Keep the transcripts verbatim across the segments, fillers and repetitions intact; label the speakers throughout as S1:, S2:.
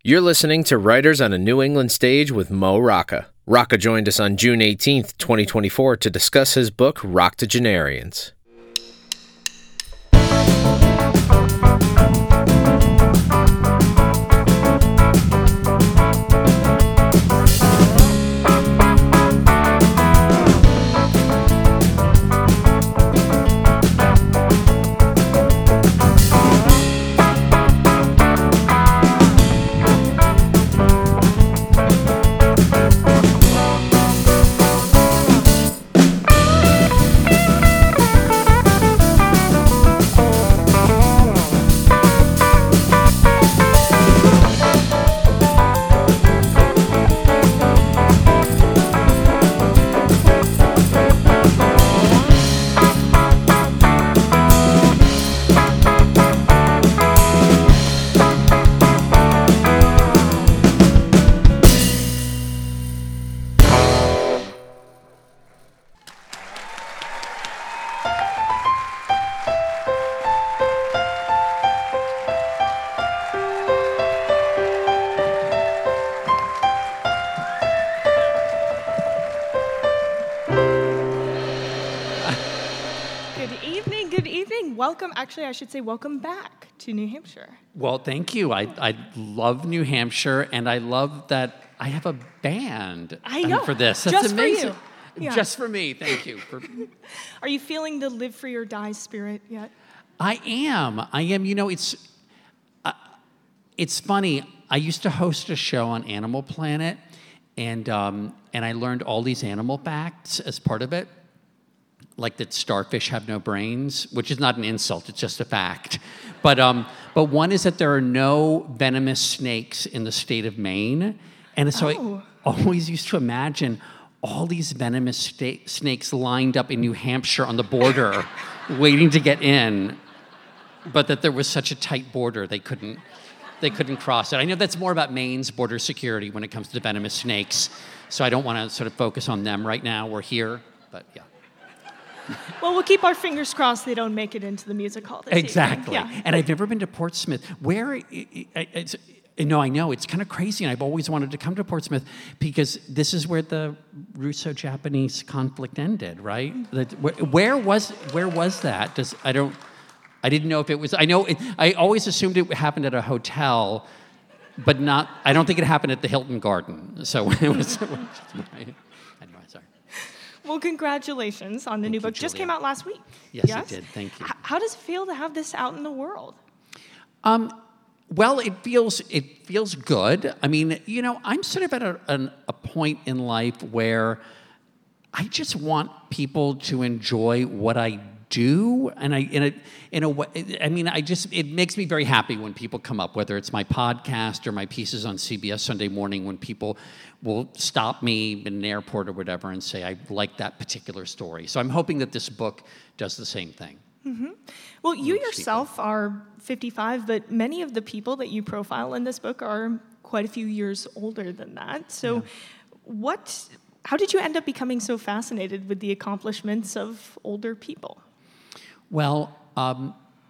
S1: You're listening to Writers on a New England Stage with Mo Rocca. Rocca joined us on June eighteenth, twenty twenty-four to discuss his book, Roctogenarians.
S2: Welcome, actually, I should say welcome back to New Hampshire.
S3: Well, thank you. I, I love New Hampshire, and I love that I have a band
S2: I know.
S3: for this. That's
S2: Just
S3: amazing.
S2: For you. Yeah.
S3: Just for me. Thank you. For...
S2: Are you feeling the live free or die spirit yet?
S3: I am. I am. You know, it's uh, it's funny. I used to host a show on Animal Planet, and um, and I learned all these animal facts as part of it. Like that starfish have no brains, which is not an insult, it's just a fact. But um, but one is that there are no venomous snakes in the state of Maine. And so
S2: oh.
S3: I always used to imagine all these venomous sta- snakes lined up in New Hampshire on the border, waiting to get in, but that there was such a tight border they couldn't they couldn't cross it. I know that's more about Maine's border security when it comes to venomous snakes, so I don't want to sort of focus on them right now. We're here, but yeah.
S2: Well, we'll keep our fingers crossed they don't make it into the music hall this
S3: Exactly.
S2: evening. Yeah.
S3: And I've never been to Portsmouth. Where, it's, no, I know, it's kind of crazy, and I've always wanted to come to Portsmouth because this is where the Russo-Japanese conflict ended, right? Where, where was where was that? Does I don't, I didn't know if it was, I know, it, I always assumed it happened at a hotel, but not, I don't think it happened at the Hilton Garden. So it was, right. Anyway, sorry.
S2: Well, congratulations on the
S3: Thank
S2: new
S3: you,
S2: book. Just
S3: Julia.
S2: came out last week.
S3: Yes, it did. Thank you.
S2: H- how does it feel to have this out in the world?
S3: Um, well, it feels it feels good. I mean, you know, I'm sort of at a, an, a point in life where I just want people to enjoy what I do, and I in a in a way. I mean, I just it makes me very happy when people come up, whether it's my podcast or my pieces on C B S Sunday Morning, when people will stop me in an airport or whatever and say, I like that particular story. So I'm hoping that this book does the same thing.
S2: Mm-hmm. Well, you
S3: Most
S2: yourself
S3: people.
S2: are fifty-five, but many of the people that you profile in this book are quite a few years older than that. So
S3: Yeah.
S2: what, how did you end up becoming so fascinated with the accomplishments of older people?
S3: Well, um,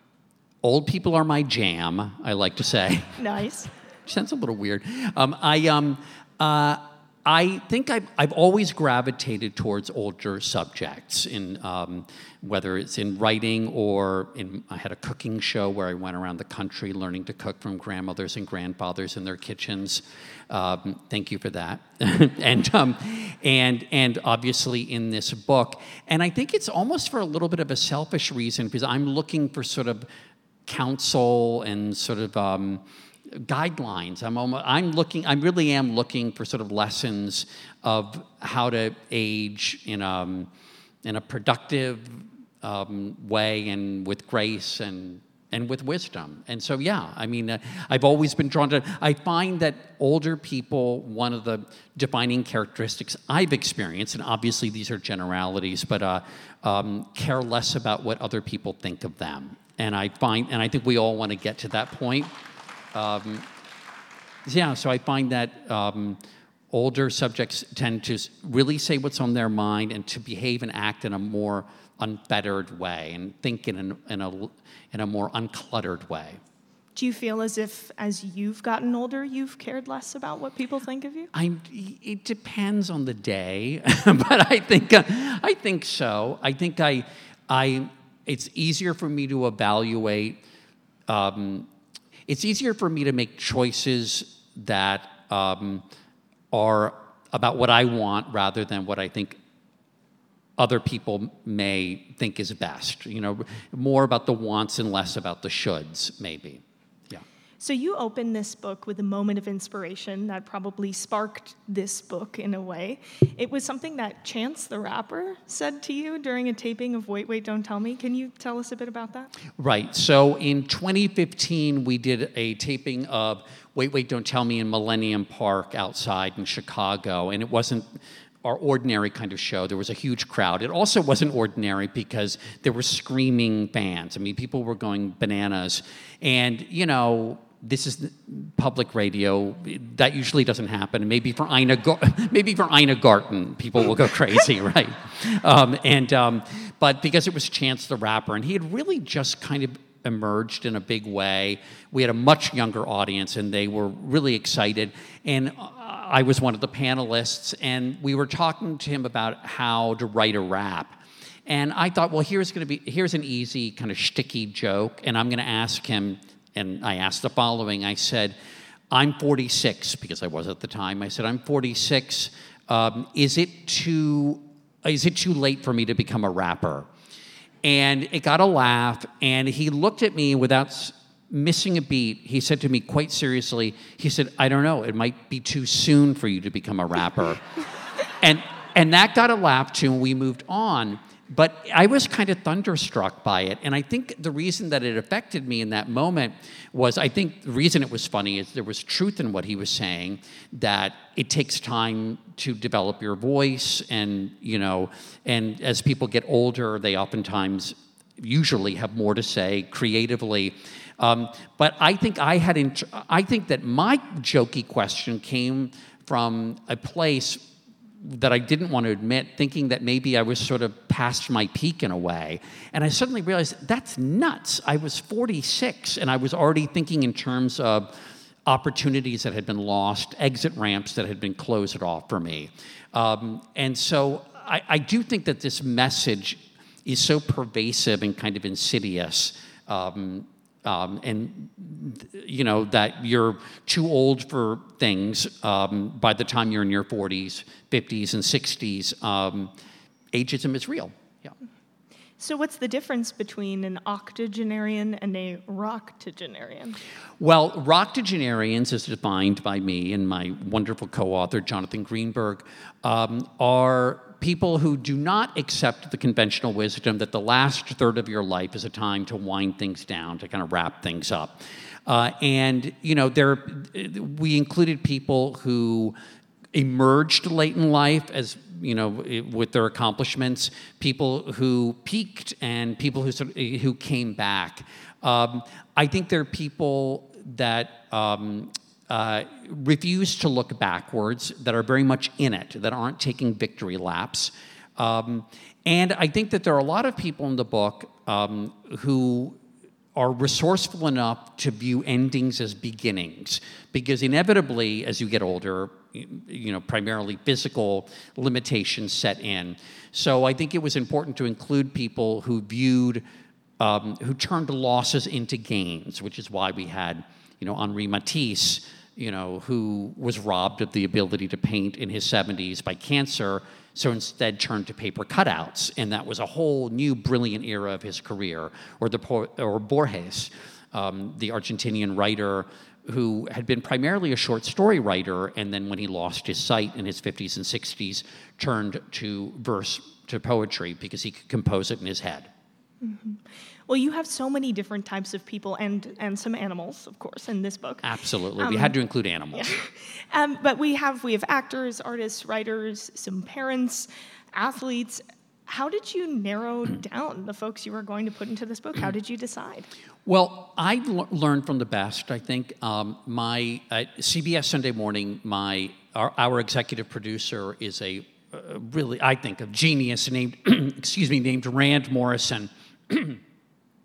S3: old people are my jam, I like to say.
S2: Nice.
S3: Sounds a little weird. Um, I, um, uh, I think I've, I've always gravitated towards older subjects, in um, whether it's in writing or in. I had a cooking show where I went around the country learning to cook from grandmothers and grandfathers in their kitchens. Um, thank you for that. and um, and and obviously in this book, and I think it's almost for a little bit of a selfish reason because I'm looking for sort of counsel and sort of. Um, guidelines. I'm almost, I'm looking, I really am looking for sort of lessons of how to age in a, in a productive um, way and with grace and, and with wisdom. And so, yeah, I mean, uh, I've always been drawn to, I find that older people, one of the defining characteristics I've experienced, and obviously these are generalities, but uh, um, care less about what other people think of them. And I find, and I think we all want to get to that point. Um, yeah, so I find that um, older subjects tend to really say what's on their mind and to behave and act in a more unfettered way and think in, an, in, a, in a more uncluttered way.
S2: Do you feel as if, as you've gotten older, you've cared less about what people think of you?
S3: I, it depends on the day, but I think uh, I think so. I think I, I. It's easier for me to evaluate. Um, it's easier for me to make choices that um, are about what I want rather than what I think other people may think is best. You know, more about the wants and less about the shoulds, maybe. Yeah.
S2: So you opened this book with a moment of inspiration that probably sparked this book in a way. It was something that Chance the Rapper said to you during a taping of Wait, Wait, Don't Tell Me. Can you tell us a bit about that?
S3: Right. So in twenty fifteen, we did a taping of Wait, Wait, Don't Tell Me in Millennium Park outside in Chicago, and it wasn't our ordinary kind of show. There was a huge crowd. It also wasn't ordinary because there were screaming fans. I mean, people were going bananas. And, you know, this is public radio. That usually doesn't happen. Maybe for Ina, Gar- maybe for Ina Garten, people will go crazy, right? Um, and um, but because it was Chance the Rapper, and he had really just kind of emerged in a big way. We had a much younger audience, and they were really excited. And I was one of the panelists, and we were talking to him about how to write a rap. And I thought, well, here's going to be here's an easy kind of shticky joke, and I'm going to ask him. And I asked the following. I said, "I'm forty-six," because I was at the time. I said, "I'm forty-six. Um, is it too is it too late for me to become a rapper?" And it got a laugh, and he looked at me without s- missing a beat. He said to me quite seriously, he said, "I don't know, it might be too soon for you to become a rapper." and and that got a laugh too, and we moved on. But I was kind of thunderstruck by it, and I think the reason that it affected me in that moment was, I think the reason it was funny is there was truth in what he was saying, that it takes time to develop your voice, and, you know, and as people get older, they oftentimes usually have more to say creatively. Um, but I think I had, int- I think that my jokey question came from a place that I didn't want to admit, thinking that maybe I was sort of past my peak in a way. And I suddenly realized, that's nuts. I was forty-six, and I was already thinking in terms of opportunities that had been lost, exit ramps that had been closed off for me. Um, and so I, I do think that this message is so pervasive and kind of insidious. Um, Um, and, you know, that you're too old for things um, by the time you're in your forties, fifties, and sixties. Um, ageism is real. Yeah.
S2: So what's the difference between an octogenarian and a roctogenarian?
S3: Well, roctogenarians, as defined by me and my wonderful co-author, Jonathan Greenberg, um, are people who do not accept the conventional wisdom that the last third of your life is a time to wind things down, to kind of wrap things up. Uh, and, you know, there, we included people who emerged late in life as, you know, with their accomplishments, people who peaked and people who, sort of, who came back. Um, I think there are people that um, uh, refuse to look backwards, that are very much in it, that aren't taking victory laps. Um, and I think that there are a lot of people in the book um, who are resourceful enough to view endings as beginnings, because inevitably, as you get older, you know, primarily physical limitations set in. So I think it was important to include people who viewed, um, who turned losses into gains, which is why we had, you know, Henri Matisse, you know, who was robbed of the ability to paint in his seventies by cancer, so instead turned to paper cutouts, and that was a whole new brilliant era of his career. Or the or Borges, um, the Argentinian writer who had been primarily a short story writer, and then when he lost his sight in his fifties and sixties, turned to verse, to poetry, because he could compose it in his head.
S2: Mm-hmm. Well, you have so many different types of people, and and some animals, of course, in this book.
S3: Absolutely,
S2: um,
S3: we had to include animals.
S2: Yeah. um, but we have we have actors, artists, writers, some parents, athletes. How did you narrow down the folks you were going to put into this book? How did you decide?
S3: Well, I l- learned from the best. I think um, my uh, C B S Sunday Morning, my our, our executive producer is a uh, really, I think, a genius named excuse me named Rand Morrison.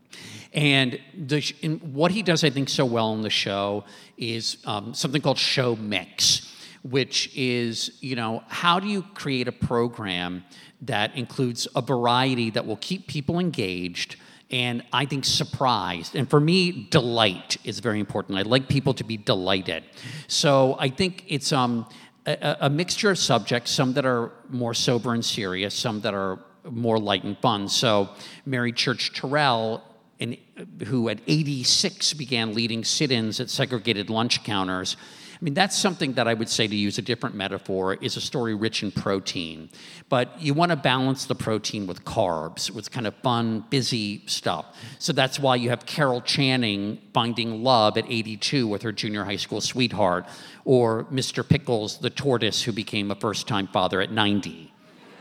S3: And the, and what he does, I think, so well in the show is um, something called show mix, which is, you know, how do you create a program that includes a variety that will keep people engaged and, I think, surprised. And for me, delight is very important. I like people to be delighted. So I think it's um, a, a mixture of subjects, some that are more sober and serious, some that are more light and fun. So Mary Church Terrell, in, who at eighty-six began leading sit-ins at segregated lunch counters. I mean, that's something that I would say, to use a different metaphor, is a story rich in protein. But you want to balance the protein with carbs, with kind of fun, busy stuff. So that's why you have Carol Channing finding love at eighty-two with her junior high school sweetheart, or Mister Pickles, the tortoise who became a first-time father at ninety.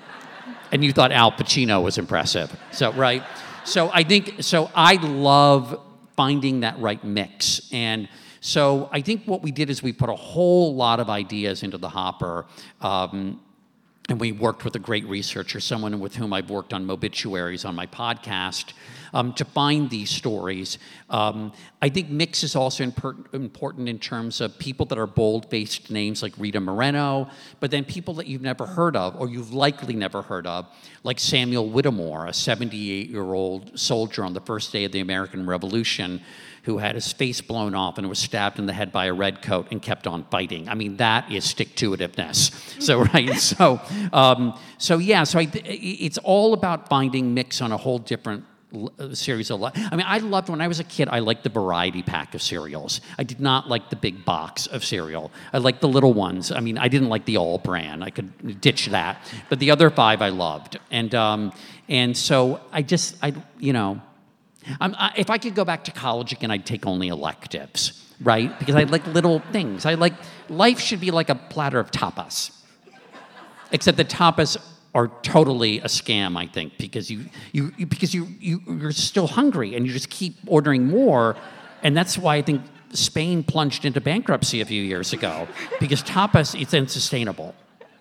S3: And you thought Al Pacino was impressive. So, right? So I think, so I love finding that right mix. And so I think what we did is we put a whole lot of ideas into the hopper, um, and we worked with a great researcher, someone with whom I've worked on Mobituaries on my podcast, um, to find these stories. Um, I think mix is also imper- important in terms of people that are bold-faced names like Rita Moreno, but then people that you've never heard of, or you've likely never heard of, like Samuel Whittemore, a seventy-eight-year-old soldier on the first day of the American Revolution, who had his face blown off and was stabbed in the head by a redcoat and kept on fighting. I mean, that is stick-to-itiveness. So, right, so, um, so yeah, so I, it's all about finding mix on a whole different series of, I mean, I loved, when I was a kid, I liked the variety pack of cereals. I did not like the big box of cereal. I liked the little ones. I mean, I didn't like the all brand. I could ditch that. But the other five I loved. And, um, and so I just, I, you know, I'm, I, if I could go back to college again, I'd take only electives, right? Because I like little things. I like, life should be like a platter of tapas. Except the tapas are totally a scam, I think, because you, you, you because you, you you're still hungry and you just keep ordering more, and that's why I think Spain plunged into bankruptcy a few years ago, because tapas, it's unsustainable.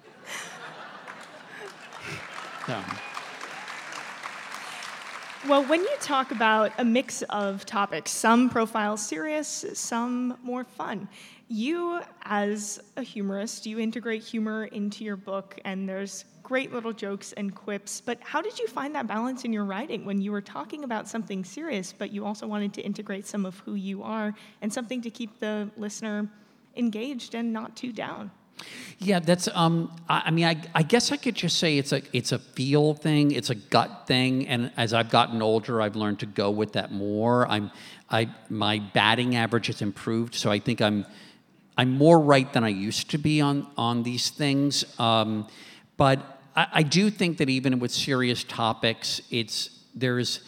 S3: So.
S2: Well, when you talk about a mix of topics, some profiles serious, some more fun, you, as a humorist, you integrate humor into your book, and there's great little jokes and quips, but how did you find that balance in your writing when you were talking about something serious, but you also wanted to integrate some of who you are and something to keep the listener engaged and not too down?
S3: Yeah, that's. Um, I, I mean, I, I guess I could just say it's a it's a feel thing, it's a gut thing, and as I've gotten older, I've learned to go with that more. I'm, I my batting average has improved, so I think I'm, I'm more right than I used to be on on these things. Um, but I, I do think that even with serious topics, it's there's,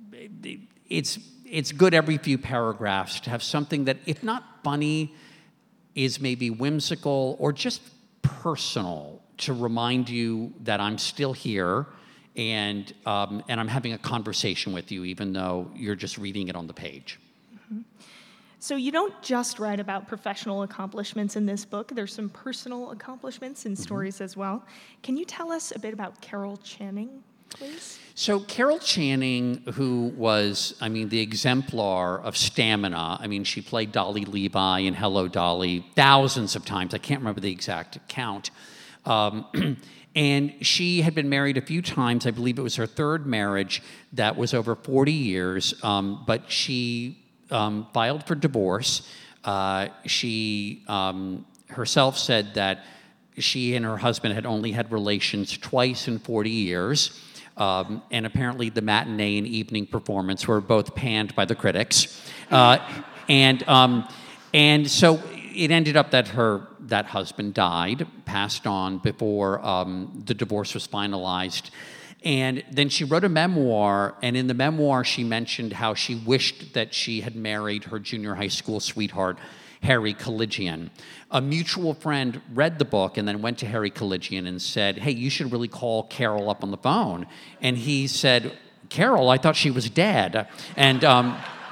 S3: it's it's good every few paragraphs to have something that, if not funny, is maybe whimsical or just personal, to remind you that I'm still here and um, and I'm having a conversation with you, even though you're just reading it on the page.
S2: Mm-hmm. So you don't just write about professional accomplishments in this book. There's some personal accomplishments and mm-hmm. stories as well. Can you tell us a bit about Carol Channing, please?
S3: So Carol Channing, who was, I mean, the exemplar of stamina. I mean, she played Dolly Levi in Hello, Dolly thousands of times. I can't remember the exact count. Um, and she had been married a few times. I believe it was her third marriage that was over forty years. Um, but she um, filed for divorce. Uh, she um, herself said that she and her husband had only had relations twice in forty years. Um, and apparently the matinee and evening performance were both panned by the critics. Uh, and um, and so it ended up that her that husband died, passed on before um, the divorce was finalized. And then she wrote a memoir, and in the memoir she mentioned how she wished that she had married her junior high school sweetheart, Harry Colligian. A mutual friend read the book and then went to Harry Colligian and said, hey, you should really call Carol up on the phone. And he said, Carol, I thought she was dead. And um,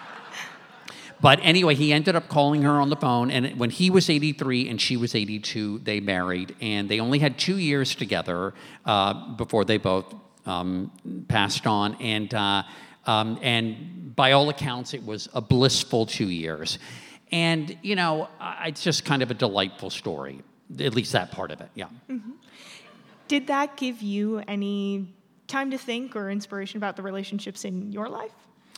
S3: but anyway, he ended up calling her on the phone, and when he was eighty-three and she was eighty-two, they married, and they only had two years together uh, before they both um, passed on. And uh, Um, and by all accounts, it was a blissful two years. And, you know, I- it's just kind of a delightful story, at least that part of it, yeah.
S2: Mm-hmm. Did that give you any time to think or inspiration about the relationships in your life?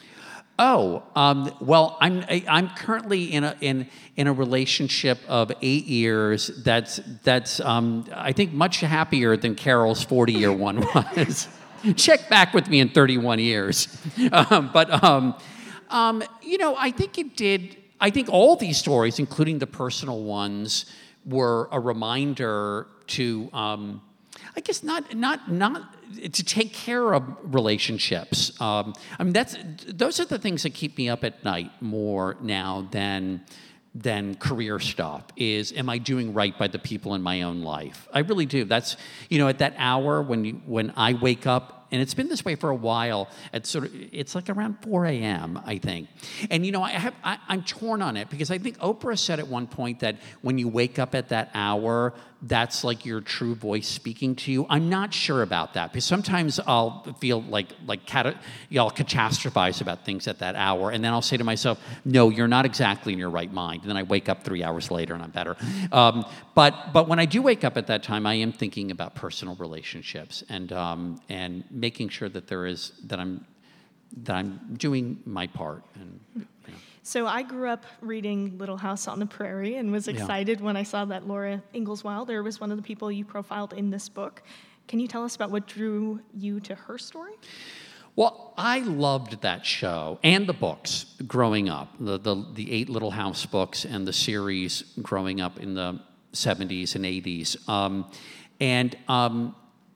S3: Oh, um, well, I'm I- I'm currently in a in in a relationship of eight years. That's that's um, I think much happier than Carol's forty-year one was. Check back with me in thirty-one years, um, but um, um, you know, I think it did. I think all these stories, including the personal ones, were a reminder to. Um, I guess not, not, not to take care of relationships. Um, I mean, that's those are the things that keep me up at night more now than than career stuff. Is am I doing right by the people in my own life? I really do. That's you know, at that hour when you, when I wake up. And it's been this way for a while. It's sort of, it's like around four a.m., I think. And you know, I have, I, I'm torn on it because I think Oprah said at one point that when you wake up at that hour, that's like your true voice speaking to you. I'm not sure about that because sometimes I'll feel like like cata- I'll catastrophize about things at that hour, and then I'll say to myself, "No, you're not exactly in your right mind." And then I wake up three hours later and I'm better. Um, but but when I do wake up at that time, I am thinking about personal relationships and um, and making sure that there is that I'm that I'm doing my part. And you know.
S2: So I grew up reading Little House on the Prairie and was excited yeah. when I saw that Laura Ingalls Wilder was one of the people you profiled in this book. Can you tell us about what drew you to her story?
S3: Well, I loved that show and the books growing up, the, the, the eight Little House books and the series growing up in the seventies and eighties. Um, and um,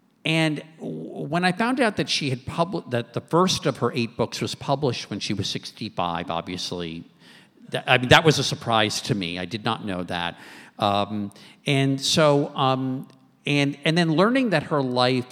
S3: and when I found out that she had published, that the first of her eight books was published when she was sixty-five, obviously, that, I mean, that was a surprise to me. I did not know that. Um, and so, um, and and then learning that her life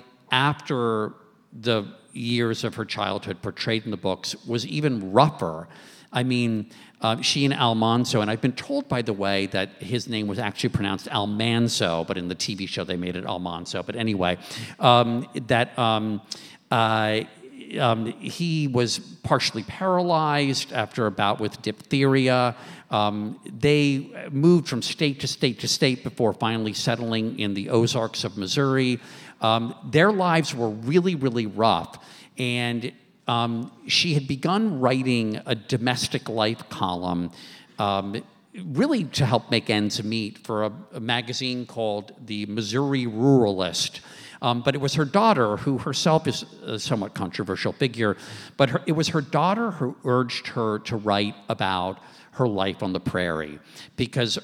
S3: after the years of her childhood portrayed in the books was even rougher. I mean, uh, she and Almanzo, and I've been told, by the way, that his name was actually pronounced Almanzo, but in the T V show they made it Almanzo. But anyway, um, that um, uh, um, he was partially paralyzed after a bout with diphtheria. Um, they moved from state to state to state before finally settling in the Ozarks of Missouri. Um, their lives were really, really rough, and Um, she had begun writing a domestic life column, um, really to help make ends meet for a, a magazine called the Missouri Ruralist. Um, but it was her daughter, who herself is a somewhat controversial figure, but her, it was her daughter who urged her to write about her life on the prairie, because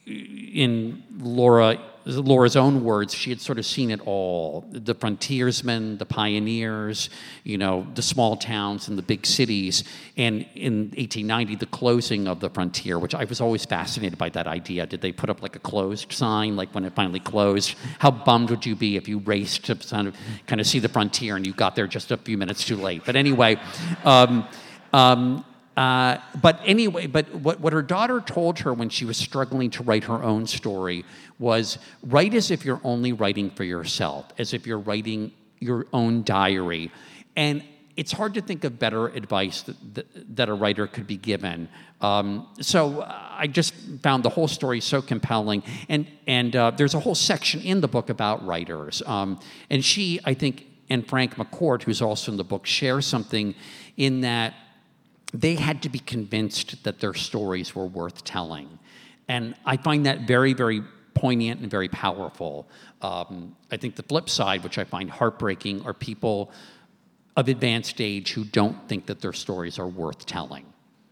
S3: in Laura, Laura's own words, she had sort of seen it all. The frontiersmen, the pioneers, you know, the small towns and the big cities. And in eighteen ninety, the closing of the frontier, which I was always fascinated by that idea. Did they put up like a closed sign, like when it finally closed? How bummed would you be if you raced to kind of, kind of see the frontier and you got there just a few minutes too late? But anyway, um, um, Uh, but anyway, but what, what her daughter told her when she was struggling to write her own story was, write as if you're only writing for yourself, as if you're writing your own diary. And it's hard to think of better advice that, that, that a writer could be given. Um, so I just found the whole story so compelling. And, and uh, there's a whole section in the book about writers. Um, and she, I think, and Frank McCourt, who's also in the book, share something in that they had to be convinced that their stories were worth telling. And I find that very, very poignant and very powerful. Um, I think the flip side, which I find heartbreaking, are people of advanced age who don't think that their stories are worth telling.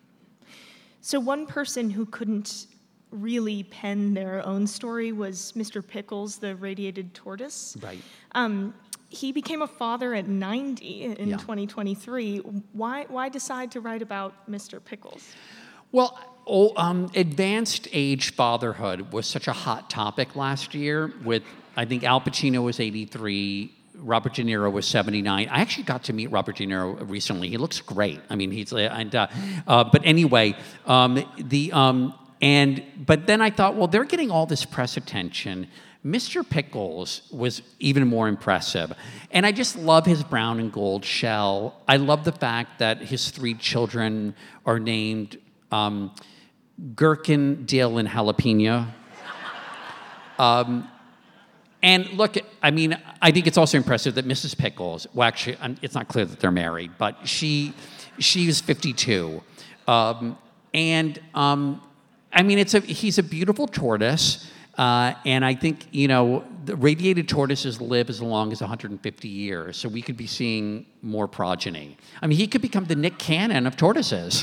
S2: So one person who couldn't really pen their own story was Mister Pickles, the radiated tortoise.
S3: Right.
S2: Um, He became a father at ninety in
S3: Yeah.
S2: twenty twenty-three. Why, why decide to write about Mister Pickles?
S3: Well, oh, um, advanced age fatherhood was such a hot topic last year with, I think Al Pacino was eighty-three, Robert De Niro was seventy-nine. I actually got to meet Robert De Niro recently. He looks great. I mean, he's, and, uh, uh, but anyway, um, the, um, and but then I thought, well, they're getting all this press attention. Mister Pickles was even more impressive. And I just love his brown and gold shell. I love the fact that his three children are named um, Gherkin, Dill, and Jalapeno. Um, and look, I mean, I think it's also impressive that Missus Pickles, well, actually, it's not clear that they're married, but she she's fifty-two. Um, and, um, I mean, it's a he's a beautiful tortoise. Uh, and I think, you know, the radiated tortoises live as long as one hundred fifty years, so we could be seeing more progeny. I mean, he could become the Nick Cannon of tortoises.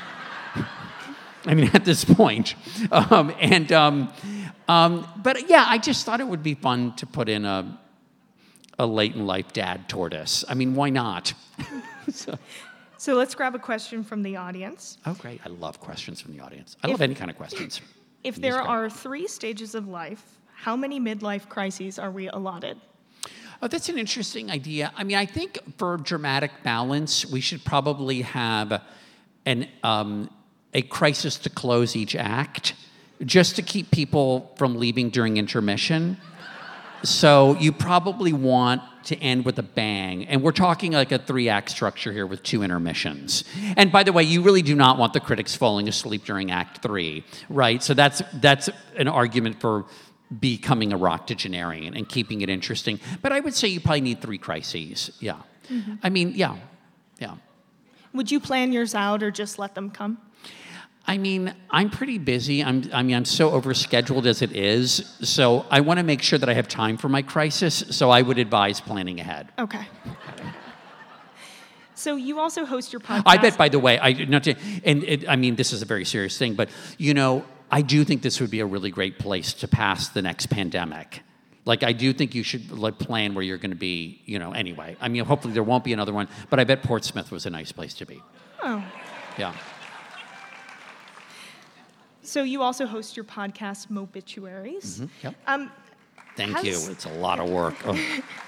S3: I mean, at this point. Um, and, um, um, but yeah, I just thought it would be fun to put in a, a late-in-life dad tortoise. I mean, why not? so.
S2: so let's grab a question from the audience.
S3: Oh, great. I love questions from the audience. I
S2: If-
S3: love any kind of questions.
S2: If there are three stages of life, how many midlife crises are we allotted?
S3: Oh, that's an interesting idea. I mean, I think for dramatic balance, we should probably have an um, a crisis to close each act, just to keep people from leaving during intermission. So you probably want to end with a bang. And we're talking like a three-act structure here with two intermissions. And by the way, you really do not want the critics falling asleep during Act Three, right? So that's that's an argument for becoming a octogenarian and keeping it interesting. But I would say you probably need three crises, yeah. Mm-hmm. I mean, yeah, yeah.
S2: Would you plan yours out or just let them come?
S3: I mean, I'm pretty busy. I'm, I mean, I'm so overscheduled as it is. So I want to make sure that I have time for my crisis. So I would advise planning ahead.
S2: Okay. So you also host your podcast.
S3: I bet, by the way, I not to, and it, I mean, this is a very serious thing, but you know, I do think this would be a really great place to pass the next pandemic. Like, I do think you should like plan where you're going to be. You know, anyway. I mean, hopefully there won't be another one, but I bet Portsmouth was a nice place to be.
S2: Oh.
S3: Yeah.
S2: So you also host your podcast, Mobituaries.
S3: Mm-hmm. Yep.
S2: Um,
S3: Thank
S2: has,
S3: you. It's a lot of work. Oh.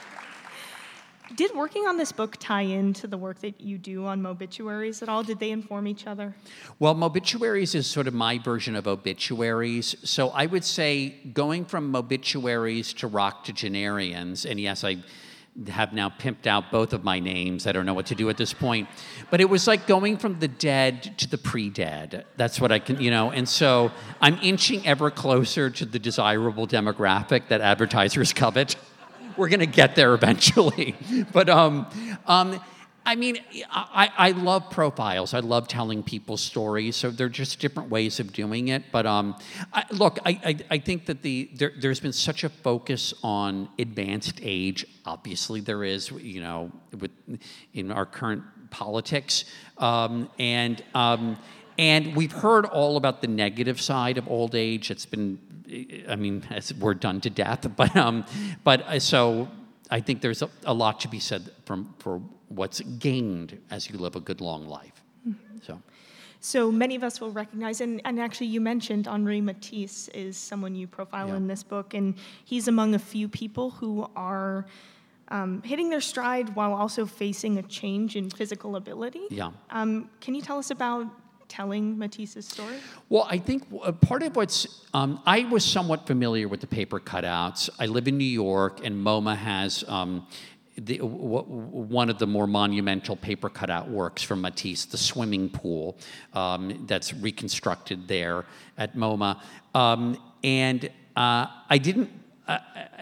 S2: Did working on this book tie into the work that you do on Mobituaries at all? Did they inform each other?
S3: Well, Mobituaries is sort of my version of obituaries. So I would say going from Mobituaries to Roctogenarians, and yes, I have now pimped out both of my names. I don't know what to do at this point. But it was like going from the dead to the pre-dead. That's what I can, you know. And so I'm inching ever closer to the desirable demographic that advertisers covet. We're going to get there eventually. But, um, um, I mean, I, I love profiles. I love telling people's stories. So they're just different ways of doing it. But um, I, look, I, I, I think that the there, there's been such a focus on advanced age. Obviously, there is, you know, with in our current politics, um, and um, and we've heard all about the negative side of old age. It's been, I mean, it's, we're done to death. But um, but uh, so I think there's a, a lot to be said from for what's gained as you live a good long life. Mm-hmm. So.
S2: So many of us will recognize, and, and actually you mentioned Henri Matisse is someone you profile
S3: yeah.
S2: in this book, and he's among a few people who are um, hitting their stride while also facing a change in physical ability.
S3: Yeah. Um,
S2: can you tell us about telling Matisse's story?
S3: Well, I think part of what's, um, I was somewhat familiar with the paper cutouts. I live in New York, and MoMA has um, The, w- one of the more monumental paper cutout works from Matisse, the swimming pool, um, that's reconstructed there at MoMA. Um, and uh, I didn't, uh,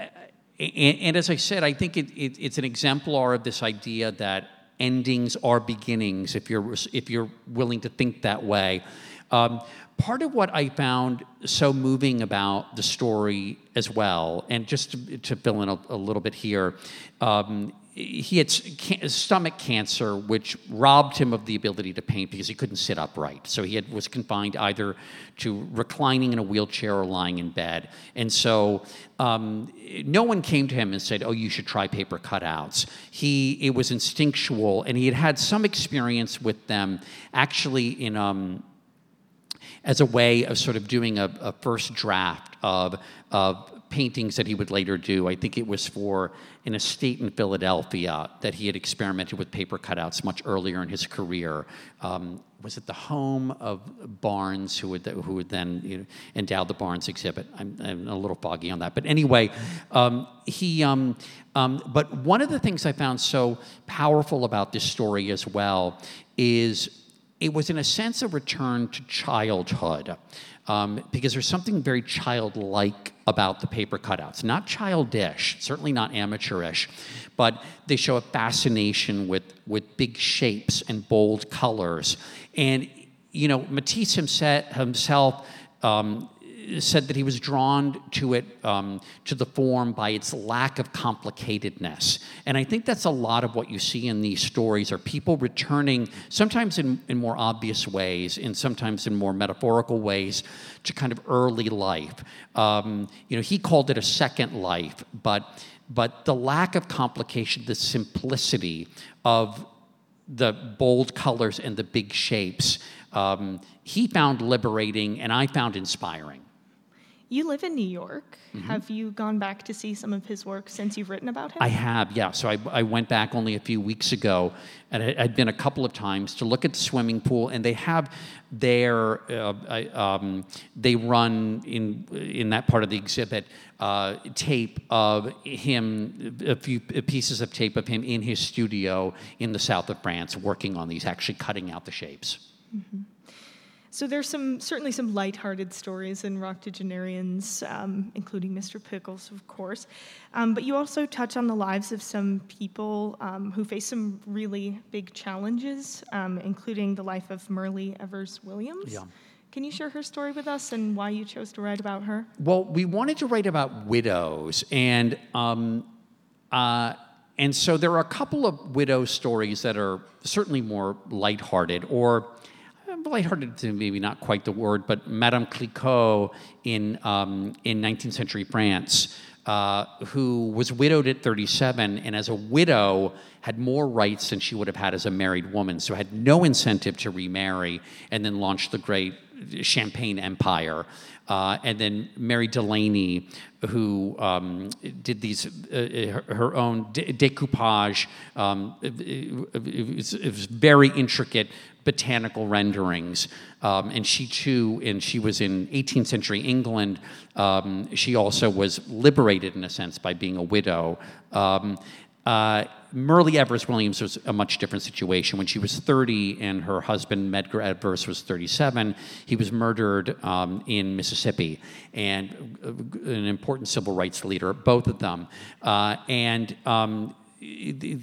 S3: and, and as I said, I think it, it, it's an exemplar of this idea that endings are beginnings, if you're, if you're willing to think that way. Um, part of what I found so moving about the story as well, and just to, to fill in a, a little bit here, um, he had can- stomach cancer, which robbed him of the ability to paint because he couldn't sit upright. So he had, was confined either to reclining in a wheelchair or lying in bed. And so um, no one came to him and said, oh, you should try paper cutouts. He, it was instinctual, and he had had some experience with them actually in... Um, as a way of sort of doing a, a first draft of, of paintings that he would later do. I think it was for an estate in Philadelphia that he had experimented with paper cutouts much earlier in his career. Um, was it the home of Barnes, who would who would then you know, endow the Barnes exhibit? I'm, I'm a little foggy on that, but anyway, um, he. Um, um, but one of the things I found so powerful about this story as well is it was, in a sense, a return to childhood. Um, because there's something very childlike about the paper cutouts. Not childish, certainly not amateurish, but they show a fascination with, with big shapes and bold colors. And, you know, Matisse himself, himself um, said that he was drawn to it, um, to the form by its lack of complicatedness. And I think that's a lot of what you see in these stories, are people returning, sometimes in, in more obvious ways, and sometimes in more metaphorical ways, to kind of early life. Um, you know, he called it a second life, but, but the lack of complication, the simplicity of the bold colors and the big shapes, um, he found liberating, and I found inspiring.
S2: You live in New York. Mm-hmm. Have you gone back to see some of his work since you've written about him?
S3: I have, yeah. So I, I went back only a few weeks ago, and I, I'd been a couple of times to look at the swimming pool, and they have their, uh, I, um, they run in in that part of the exhibit uh, tape of him, a few pieces of tape of him in his studio in the south of France, working on these, actually cutting out the shapes.
S2: Mm-hmm. So there's some certainly some lighthearted stories in Roctogenarians, um, including Mister Pickles, of course. Um, but you also touch on the lives of some people um, who face some really big challenges, um, including the life of Myrlie Evers Williams.
S3: Yeah.
S2: Can you share her story with us and why you chose to write about her?
S3: Well, we wanted to write about widows, and um, uh, and so there are a couple of widow stories that are certainly more lighthearted, or lighthearted to maybe not quite the word, but Madame Clicquot in um, in nineteenth century France, uh, who was widowed at thirty-seven, and as a widow had more rights than she would have had as a married woman, so had no incentive to remarry, and then launched the great Champagne empire. Uh, and then Mary Delaney, who um, did these, uh, her, her own de- decoupage, um, it, it, was, it was very intricate botanical renderings. Um, and she too, and she was in eighteenth century England, um, she also was liberated in a sense by being a widow. Um, uh, Myrlie Evers Williams was a much different situation. When she was thirty and her husband, Medgar Evers, was thirty-seven, he was murdered um, in Mississippi, and an important civil rights leader, both of them. Uh, and um, the,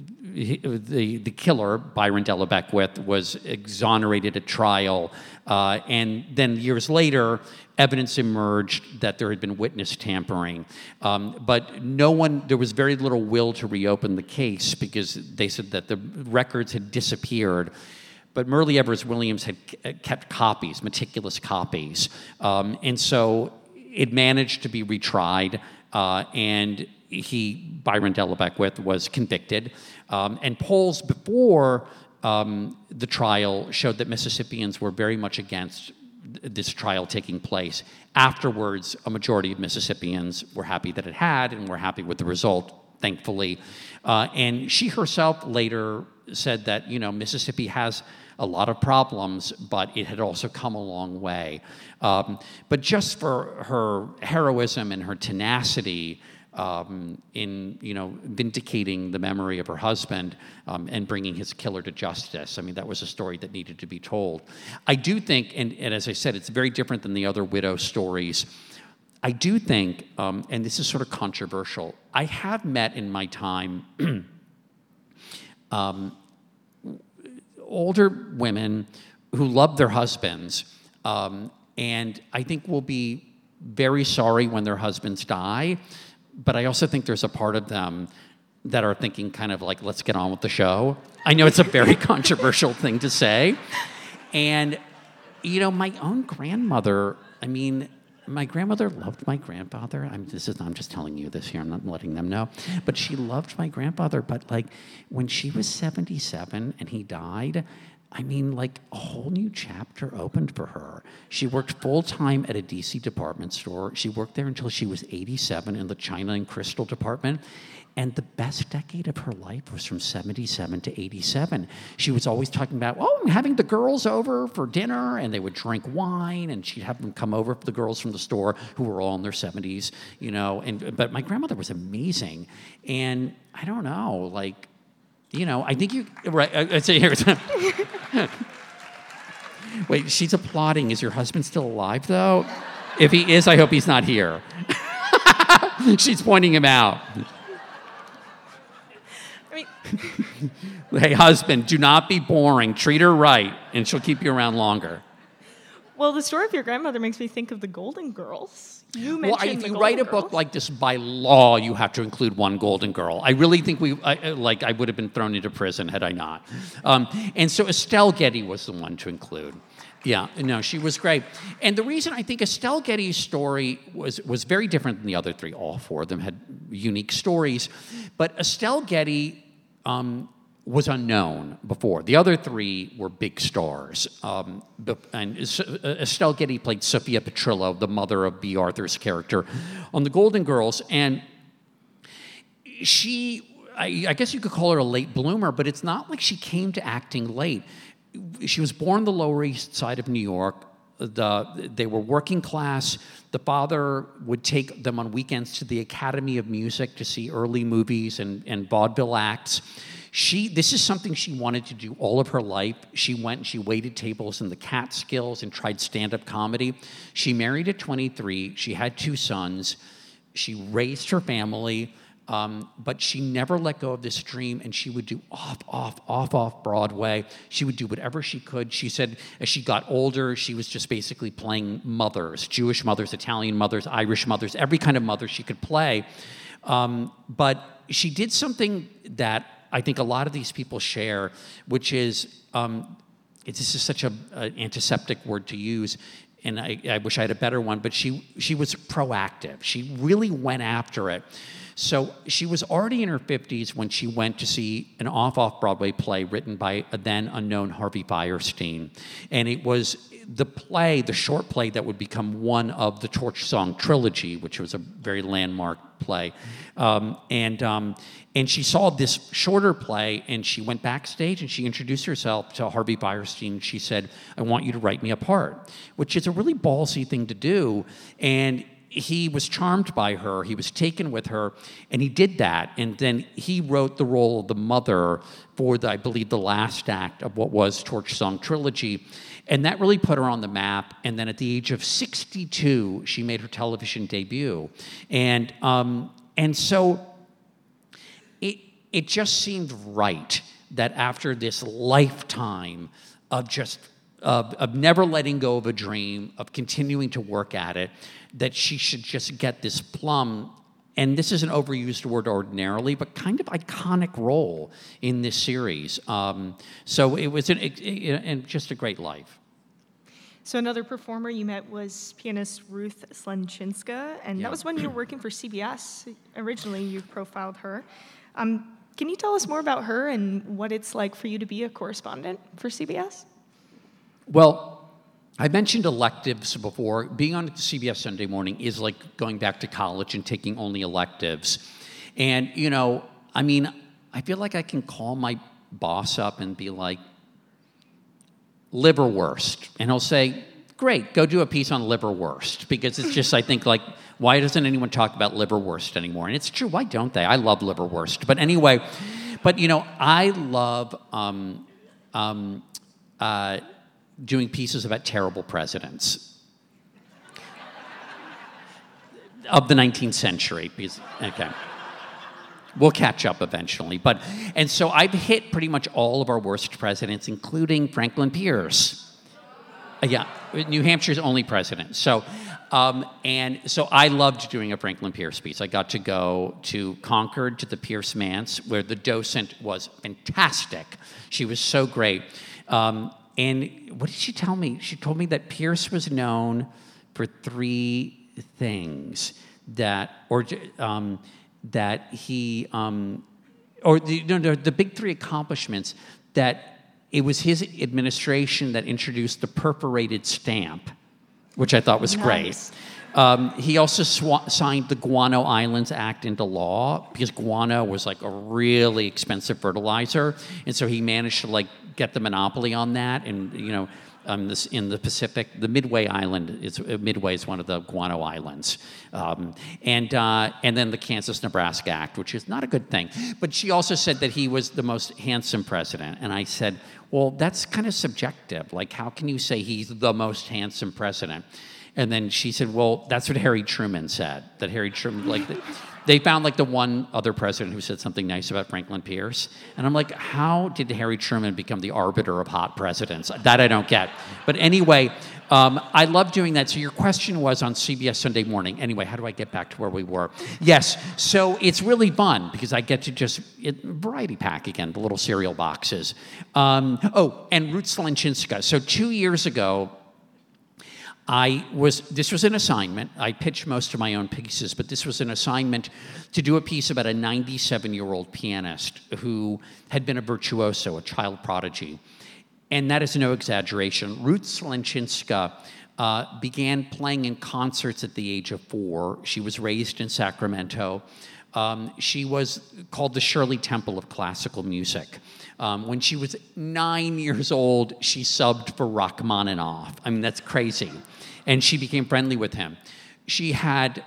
S3: the, the killer, Byron Della Beckwith, was exonerated at trial. Uh, and then years later, evidence emerged that there had been witness tampering. Um, but no one, there was very little will to reopen the case because they said that the records had disappeared. But Myrlie Evers Williams had kept copies, meticulous copies. Um, and so it managed to be retried, uh, and he, Byron Della Beckwith, was convicted. Um, and polls before um, the trial showed that Mississippians were very much against this trial taking place. Afterwards, a majority of Mississippians were happy that it had and were happy with the result, thankfully. Uh, and she herself later said that, you know, Mississippi has a lot of problems, but it had also come a long way. Um, but just for her heroism and her tenacity um, in, you know, vindicating the memory of her husband um, and bringing his killer to justice, I mean, that was a story that needed to be told. I do think, and, and as I said, it's very different than the other widow stories. I do think, um, and this is sort of controversial, I have met in my time um, older women who love their husbands, um, and I think will be very sorry when their husbands die, but I also think there's a part of them that are thinking kind of like, let's get on with the show. I know it's a very controversial thing to say. And, you know, my own grandmother, I mean, my grandmother loved my grandfather. I'm, this is, I'm just telling you this here. I'm not letting them know. But she loved my grandfather. But, like, when she was seventy-seven and he died, I mean, like a whole new chapter opened for her. She worked full-time at a D C department store. She worked there until she was eighty-seven in the China and Crystal department. And the best decade of her life was from seventy-seven to eighty-seven. She was always talking about, oh, I'm having the girls over for dinner, and they would drink wine, and she'd have them come over, the girls from the store, who were all in their seventies, you know. And but my grandmother was amazing. And I don't know, like, you know, I think you, right, I say here. Wait, she's applauding. Is your husband still alive, though? If he is, I hope he's not here. She's pointing him out. Hey, husband, do not be boring. Treat her right, and she'll keep you around longer.
S2: Well, the story of your grandmother makes me think of the Golden Girls. You mentioned
S3: Well, if
S2: the
S3: you
S2: Golden
S3: write a
S2: Girls.
S3: book like this, by law, you have to include one Golden Girl. I really think we, I, like, I would have been thrown into prison had I not. Um, and so Estelle Getty was the one to include. Yeah, no, she was great. And the reason I think Estelle Getty's story was, was very different than the other three, all four of them had unique stories, but Estelle Getty um, was unknown before. The other three were big stars. Um, and Estelle Getty played Sophia Petrillo, the mother of B. Arthur's character, on The Golden Girls. And she, I, I guess you could call her a late bloomer, but it's not like she came to acting late. She was born on the Lower East Side of New York. The, they were working class. The father would take them on weekends to the Academy of Music to see early movies and, and vaudeville acts. She, this is something she wanted to do all of her life. She went and she waited tables in the Catskills and tried stand-up comedy. She married at twenty-three. She had two sons. She raised her family. Um, but she never let go of this dream, and she would do off, off, off, off Broadway. She would do whatever she could. She said as she got older, she was just basically playing mothers, Jewish mothers, Italian mothers, Irish mothers, every kind of mother she could play. Um, but she did something that I think a lot of these people share, which is, um, this is such an antiseptic word to use, and I, I wish I had a better one, but she, she was proactive. She really went after it. So she was already in her fifties when she went to see an off-off-Broadway play written by a then unknown Harvey Fierstein. And it was the play, the short play that would become one of the Torch Song trilogy, which was a very landmark play. Um, and, um, and she saw this shorter play, and she went backstage and she introduced herself to Harvey Fierstein. She said, I want you to write me a part, which is a really ballsy thing to do. And he was charmed by her, he was taken with her, and he did that. And then he wrote the role of the mother for, the, I believe, the last act of what was Torch Song Trilogy. And that really put her on the map. And then at the age of sixty-two, she made her television debut. And, um, and so it, it just seemed right that after this lifetime of just Of, of never letting go of a dream, of continuing to work at it, that she should just get this plum, and this is an overused word ordinarily, but kind of iconic role in this series. Um, so it was an, it, it, and just a great life.
S2: So another performer you met was pianist Ruth Slenczynska, and
S3: Yeah.
S2: that was when you were working for C B S. Originally, you profiled her. Um, can you tell us more about her and what it's like for you to be a correspondent for C B S?
S3: Well, I mentioned electives before. Being on C B S Sunday Morning is like going back to college and taking only electives. And, you know, I mean, I feel like I can call my boss up and be like, liverwurst. And he'll say, great, go do a piece on liverwurst. Because it's just, I think, like, why doesn't anyone talk about liverwurst anymore? And it's true, why don't they? I love liverwurst. But anyway, but, you know, I love... Um, um, uh, doing pieces about terrible presidents of the nineteenth century. Because, okay, we'll catch up eventually. But and so I've hit pretty much all of our worst presidents, including Franklin Pierce. Uh, yeah, New Hampshire's only president. So, um, and so I loved doing a Franklin Pierce piece. I got to go to Concord to the Pierce Manse, where the docent was fantastic. She was so great. Um, And what did she tell me? She told me that Pierce was known for three things that, or um, that he, um, or the, no, no, the big three accomplishments that it was his administration that introduced the perforated stamp, which I thought was
S2: Nice.
S3: great. Um, he also swa- signed the Guano Islands Act into law because guano was like a really expensive fertilizer, and so he managed to like get the monopoly on that. And you know, um, this in the Pacific, the Midway Island is uh, Midway is one of the guano islands, um, and uh, and then the Kansas-Nebraska Act, which is not a good thing. But she also said that he was the most handsome president, and I said, well, that's kind of subjective. Like, how can you say he's the most handsome president? And then she said, well, that's what Harry Truman said, that Harry Truman, like, they found like the one other president who said something nice about Franklin Pierce. And I'm like, how did Harry Truman become the arbiter of hot presidents? That I don't get. But anyway, um, I love doing that. So your question was on C B S Sunday Morning. Anyway, how do I get back to where we were? Yes, so it's really fun because I get to just, it, variety pack again, the little cereal boxes. Um, oh, and Ruth Slenczynska. So two years ago, I was, this was an assignment. I pitched most of my own pieces, but this was an assignment to do a piece about a ninety-seven-year-old pianist who had been a virtuoso, a child prodigy. And that is no exaggeration. Ruth Slenczynska uh, began playing in concerts at the age of four. She was raised in Sacramento. Um, she was called the Shirley Temple of classical music. Um, when she was nine years old, she subbed for Rachmaninoff. I mean, that's crazy. And she became friendly with him. She had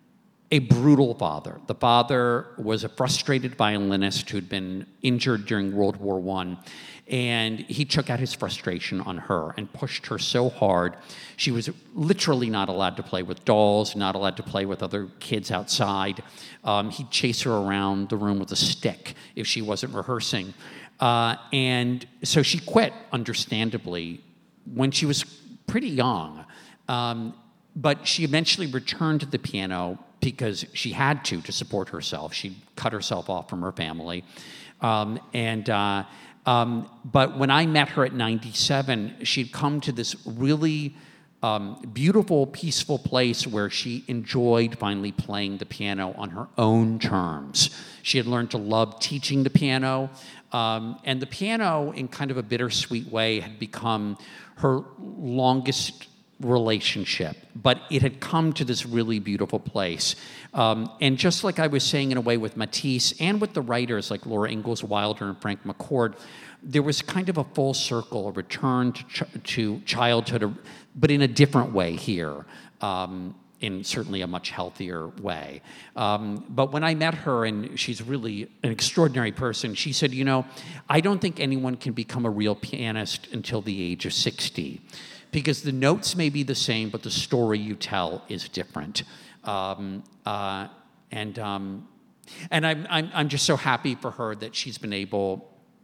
S3: a brutal father. The father was a frustrated violinist who'd been injured during World War One, and he took out his frustration on her and pushed her so hard. She was literally not allowed to play with dolls, not allowed to play with other kids outside. Um, he'd chase her around the room with a stick if she wasn't rehearsing. Uh, and so she quit, understandably, when she was pretty young. Um, but she eventually returned to the piano because she had to, to support herself. She cut herself off from her family. Um, and uh, um, but when I met her at ninety-seven, she'd come to this really um, beautiful, peaceful place where she enjoyed finally playing the piano on her own terms. She had learned to love teaching the piano. Um, and the piano, in kind of a bittersweet way, had become her longest relationship, but it had come to this really beautiful place. Um, and just like I was saying in a way with Matisse and with the writers like Laura Ingalls Wilder and Frank McCourt, there was kind of a full circle, a return to, ch- to childhood, but in a different way here, um, in certainly a much healthier way. Um, but when I met her, and she's really an extraordinary person, she said, you know, I don't think anyone can become a real pianist until the age of sixty. Because the notes may be the same, but the story you tell is different. Um, uh, and um, and I'm, I'm, I'm just so happy for her that she's been able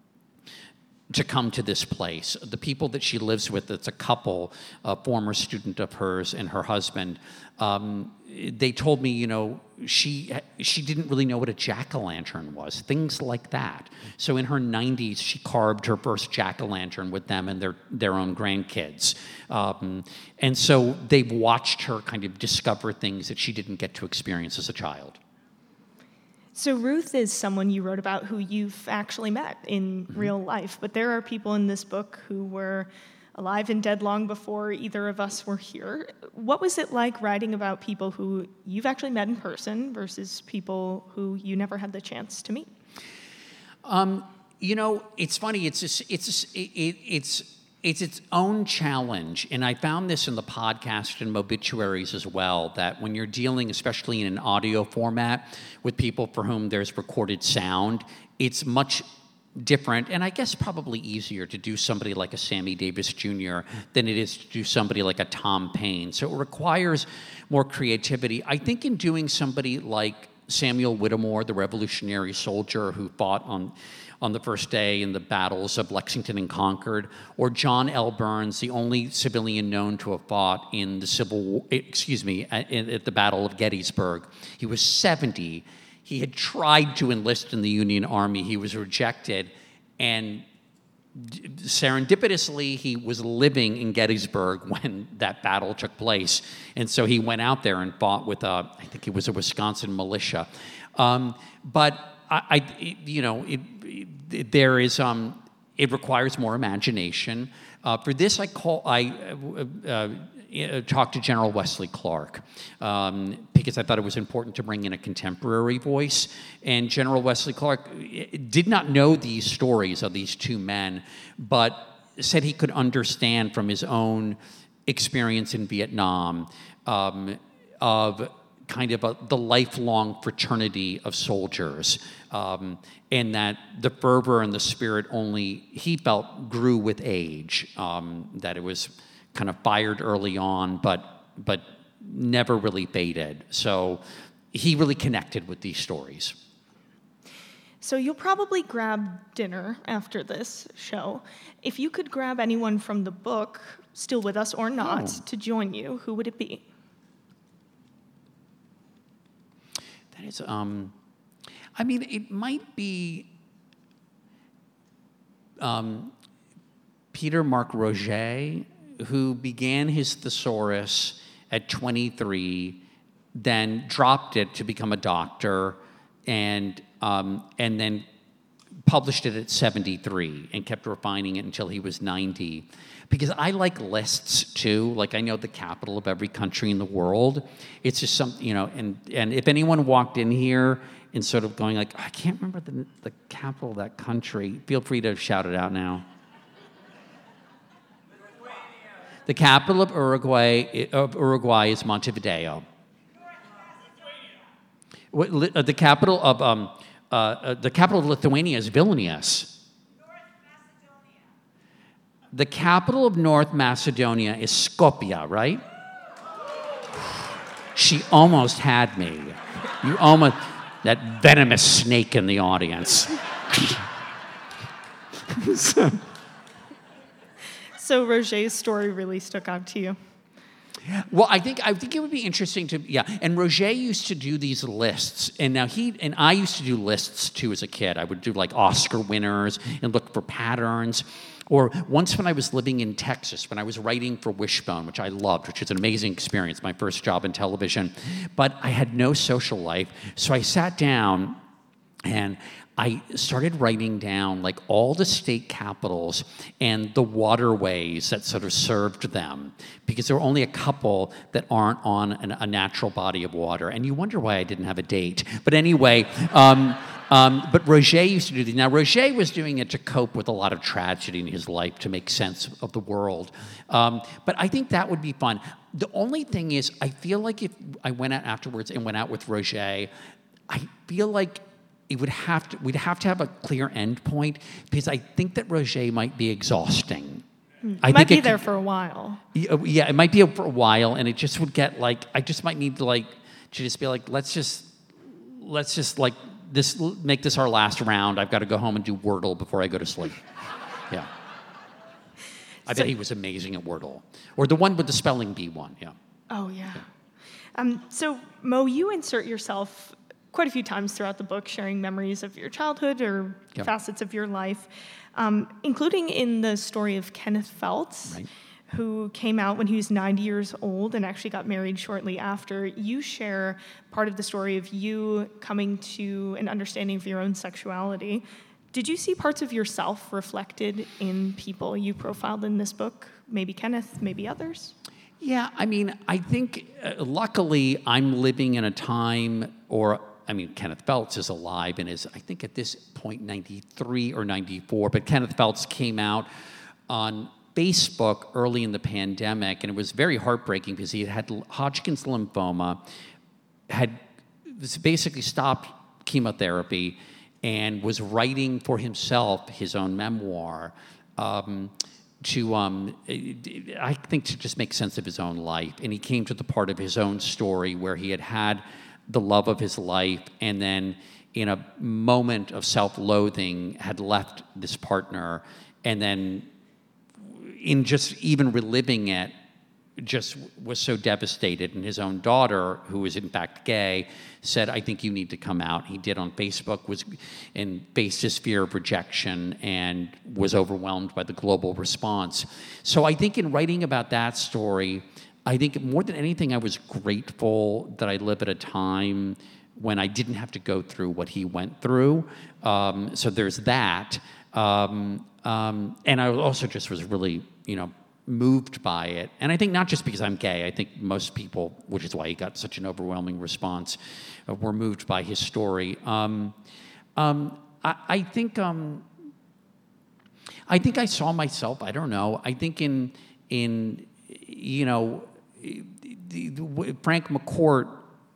S3: to come to this place. The people that she lives with, it's a couple, a former student of hers and her husband, um, they told me, you know, she she didn't really know what a jack-o'-lantern was, things like that. So in her nineties, she carved her first jack-o'-lantern with them and their, their own grandkids. Um, and so they've watched her kind of discover things that she didn't get to experience as a child.
S2: So Ruth is someone you wrote about who you've actually met in mm-hmm. real life, but there are people in this book who were alive and dead long before either of us were here. What was it like writing about people who you've actually met in person versus people who you never had the chance to meet?
S3: Um, you know, it's funny. It's just, it's just, it, it, it's it's its own challenge, and I found this in the podcast and obituaries as well. That when you're dealing, especially in an audio format, with people for whom there's recorded sound, it's much different, and I guess probably easier to do somebody like a Sammy Davis Junior than it is to do somebody like a Tom Paine. So it requires more creativity. I think in doing somebody like Samuel Whittemore, the Revolutionary soldier who fought on, on the first day in the battles of Lexington and Concord, or John L. Burns, the only civilian known to have fought in the Civil War, excuse me, at, at the Battle of Gettysburg. He was seventy. He had tried to enlist in the Union Army. He was rejected, and serendipitously, he was living in Gettysburg when that battle took place. And so he went out there and fought with, a, I think it was a Wisconsin militia. Um, but, I, I, you know, it, it, there is, um, it requires more imagination. Uh, for this, I call I uh, uh, talked to General Wesley Clark um, because I thought it was important to bring in a contemporary voice. And General Wesley Clark did not know these stories of these two men, but said he could understand from his own experience in Vietnam um, of kind of a, the lifelong fraternity of soldiers, um, and that the fervor and the spirit only, he felt, grew with age, um, that it was kind of fired early on, but but never really faded. So he really connected with these stories.
S2: So you'll probably grab dinner after this show. If you could grab anyone from the book, still with us or not,
S3: Oh.
S2: to join you, who would it be?
S3: That is, um, I mean, it might be um, Peter Marc Roget, who began his thesaurus at twenty-three, then dropped it to become a doctor, and um, and then published it at seventy-three and kept refining it until he was ninety. Because I like lists too. Like, I know the capital of every country in the world. It's just some, you know, and, and if anyone walked in here and sort of going like, I can't remember the, the capital of that country, feel free to shout it out now. The capital of Uruguay, of Uruguay is Montevideo. What, li- uh, the capital of um, uh, uh, the capital of Lithuania is Vilnius. The capital of North Macedonia is Skopje, right? She almost had me. You almost, that venomous snake in the audience. so,
S2: So Roget's story really stuck out to you.
S3: Well, I think I think it would be interesting to yeah. And Roget used to do these lists, and now he and I used to do lists too as a kid. I would do like Oscar winners and look for patterns. Or once when I was living in Texas, when I was writing for Wishbone, which I loved, which was an amazing experience, my first job in television, but I had no social life, so I sat down and I started writing down like all the state capitals and the waterways that sort of served them, because there were only a couple that aren't on an, a natural body of water. And you wonder why I didn't have a date. But anyway, um, um, but Roget used to do these. Now, Roget was doing it to cope with a lot of tragedy in his life, to make sense of the world. Um, but I think that would be fun. The only thing is, I feel like if I went out afterwards and went out with Roget, I feel like it would have to, we'd have to have a clear end point, because I think that Roget might be exhausting.
S2: Mm.
S3: I
S2: might
S3: think
S2: be
S3: it
S2: there
S3: could,
S2: for a while.
S3: Yeah, it might be for a while, and it just would get like, I just might need to like, to just be like, let's just, let's just like, this, make this our last round. I've got to go home and do Wordle before I go to sleep. Yeah. I
S2: So,
S3: bet he was amazing at Wordle. Or the one with the spelling bee one, yeah.
S2: Oh, yeah. Um, so, Mo, you insert yourself quite a few times throughout the book, sharing memories of your childhood or
S3: Yep.
S2: facets of your life, um, including in the story of Kenneth Feltz,
S3: Right.
S2: who came out when he was ninety years old and actually got married shortly after. You share part of the story of you coming to an understanding of your own sexuality. Did you see parts of yourself reflected in people you profiled in this book? Maybe Kenneth, maybe others?
S3: Yeah, I mean, I think, uh, luckily, I'm living in a time, or, I mean, Kenneth Feltz is alive and is, I think at this point, ninety-three or ninety-four, but Kenneth Feltz came out on Facebook early in the pandemic, and it was very heartbreaking because he had had Hodgkin's lymphoma, had basically stopped chemotherapy, and was writing for himself his own memoir. Um, to, um, I think, to just make sense of his own life. And he came to the part of his own story where he had had the love of his life, and then in a moment of self-loathing had left this partner, and then in just even reliving it, just was so devastated. And his own daughter, who was in fact gay, said, I think you need to come out. He did on Facebook, was and faced his fear of rejection and was overwhelmed by the global response. So I think in writing about that story, I think more than anything, I was grateful that I live at a time when I didn't have to go through what he went through. Um, so there's that. Um, um, and I also just was really, you know, moved by it. And I think not just because I'm gay. I think most people, which is why he got such an overwhelming response, uh, were moved by his story. Um, um, I, I think. Um, I think I saw myself. I don't know. I think in in you know, the, the, Frank McCourt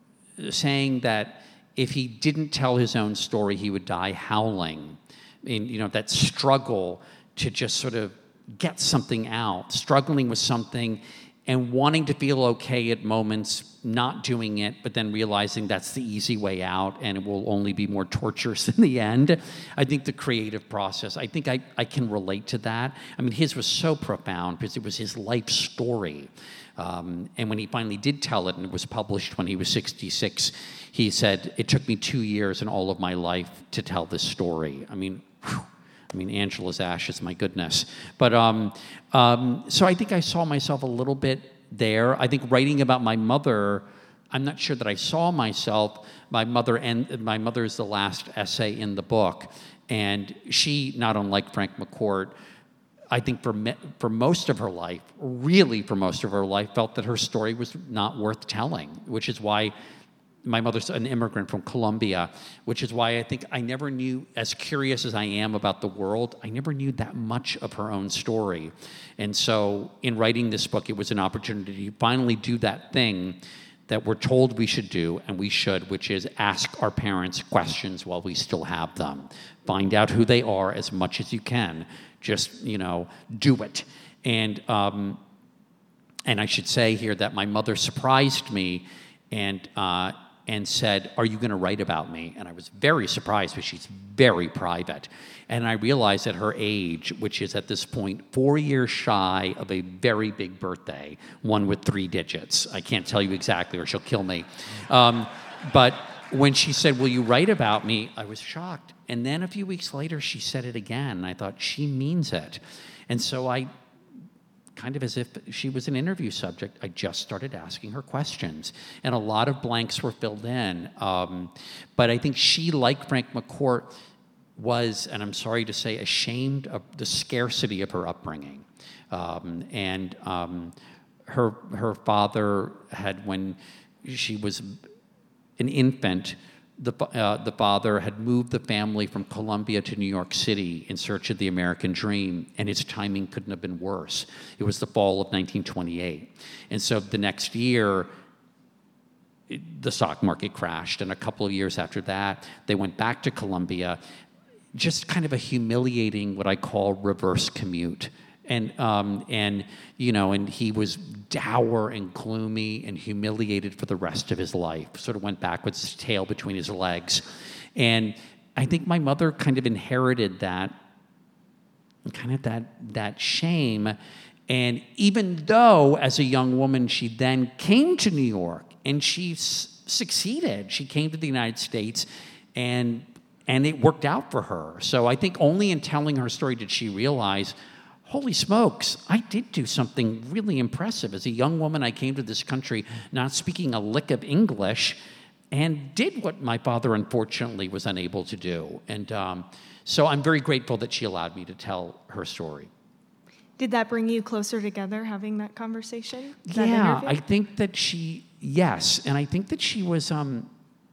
S3: saying that if he didn't tell his own story, he would die howling. In you know that struggle to just sort of get something out, struggling with something, and wanting to feel okay at moments, not doing it, but then realizing that's the easy way out and it will only be more torturous in the end. I think the creative process, I think I, I can relate to that. I mean, his was so profound because it was his life story. Um, and when he finally did tell it and it was published when he was sixty-six, he said, it took me two years and all of my life to tell this story. I mean, whew. I mean, Angela's ashes, my goodness. But um, um, so I think I saw myself a little bit there. I think writing about my mother, I'm not sure that I saw myself. My mother, and my mother is the last essay in the book, and she, not unlike Frank McCourt, I think for me, for most of her life, really for most of her life, felt that her story was not worth telling, which is why. My mother's an immigrant from Colombia, which is why I think I never knew, as curious as I am about the world, I never knew that much of her own story. And so in writing this book, it was an opportunity to finally do that thing that we're told we should do, and we should, which is ask our parents questions while we still have them. Find out who they are as much as you can. Just, you know, do it. And, um, and I should say here that my mother surprised me and uh, and said, are you going to write about me? And I was very surprised because she's very private. And I realized at her age, which is at this point four years shy of a very big birthday, one with three digits. I can't tell you exactly or she'll kill me. Um, but when she said, will you write about me? I was shocked. And then a few weeks later, she said it again. And I thought, she means it. And so I, kind of as if she was an interview subject, I just started asking her questions. And a lot of blanks were filled in. Um, but I think she, like Frank McCourt, was, and I'm sorry to say, ashamed of the scarcity of her upbringing. Um, and um, her, her father had, when she was an infant, The, uh, the father had moved the family from Colombia to New York City in search of the American dream, and his timing couldn't have been worse. It was the fall of nineteen twenty-eight. And so the next year, it, the stock market crashed, and a couple of years after that, they went back to Colombia, just kind of a humiliating, what I call reverse commute. And, um, and, you know, and he was dour and gloomy and humiliated for the rest of his life, sort of went back with his tail between his legs. And I think my mother kind of inherited that, kind of that, that shame. And even though, as a young woman, she then came to New York and she s- succeeded, she came to the United States and, and it worked out for her. So I think only in telling her story did she realize, holy smokes, I did do something really impressive. As a young woman, I came to this country not speaking a lick of English and did what my father, unfortunately, was unable to do. And um, so I'm very grateful that she allowed me to tell her story.
S2: Did that bring you closer together, having that conversation? That
S3: yeah,
S2: interview?
S3: I think that she, yes. And I think that she was, um,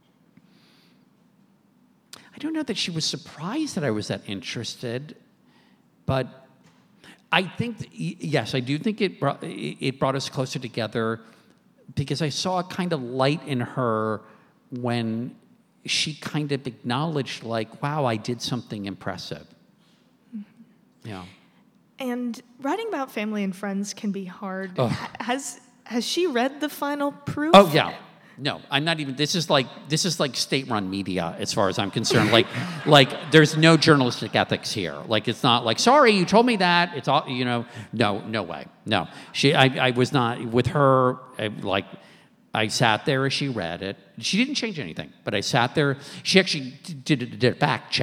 S3: I don't know that she was surprised that I was that interested, but I think, that, yes, I do think it brought, it brought us closer together because I saw a kind of light in her when she kind of acknowledged, like, wow, I did something impressive. Mm-hmm. Yeah.
S2: And writing about family and friends can be hard.
S3: Oh.
S2: Has has she read the final proof?
S3: Oh, yeah. No, I'm not even, this is like, this is like state-run media as far as I'm concerned. Like, like there's no journalistic ethics here. Like, it's not like, sorry, you told me that. It's all, you know, no, no way. No, she, I, I was not, with her, I, like, I sat there as she read it. She didn't change anything, but I sat there. She actually did, did a fact check.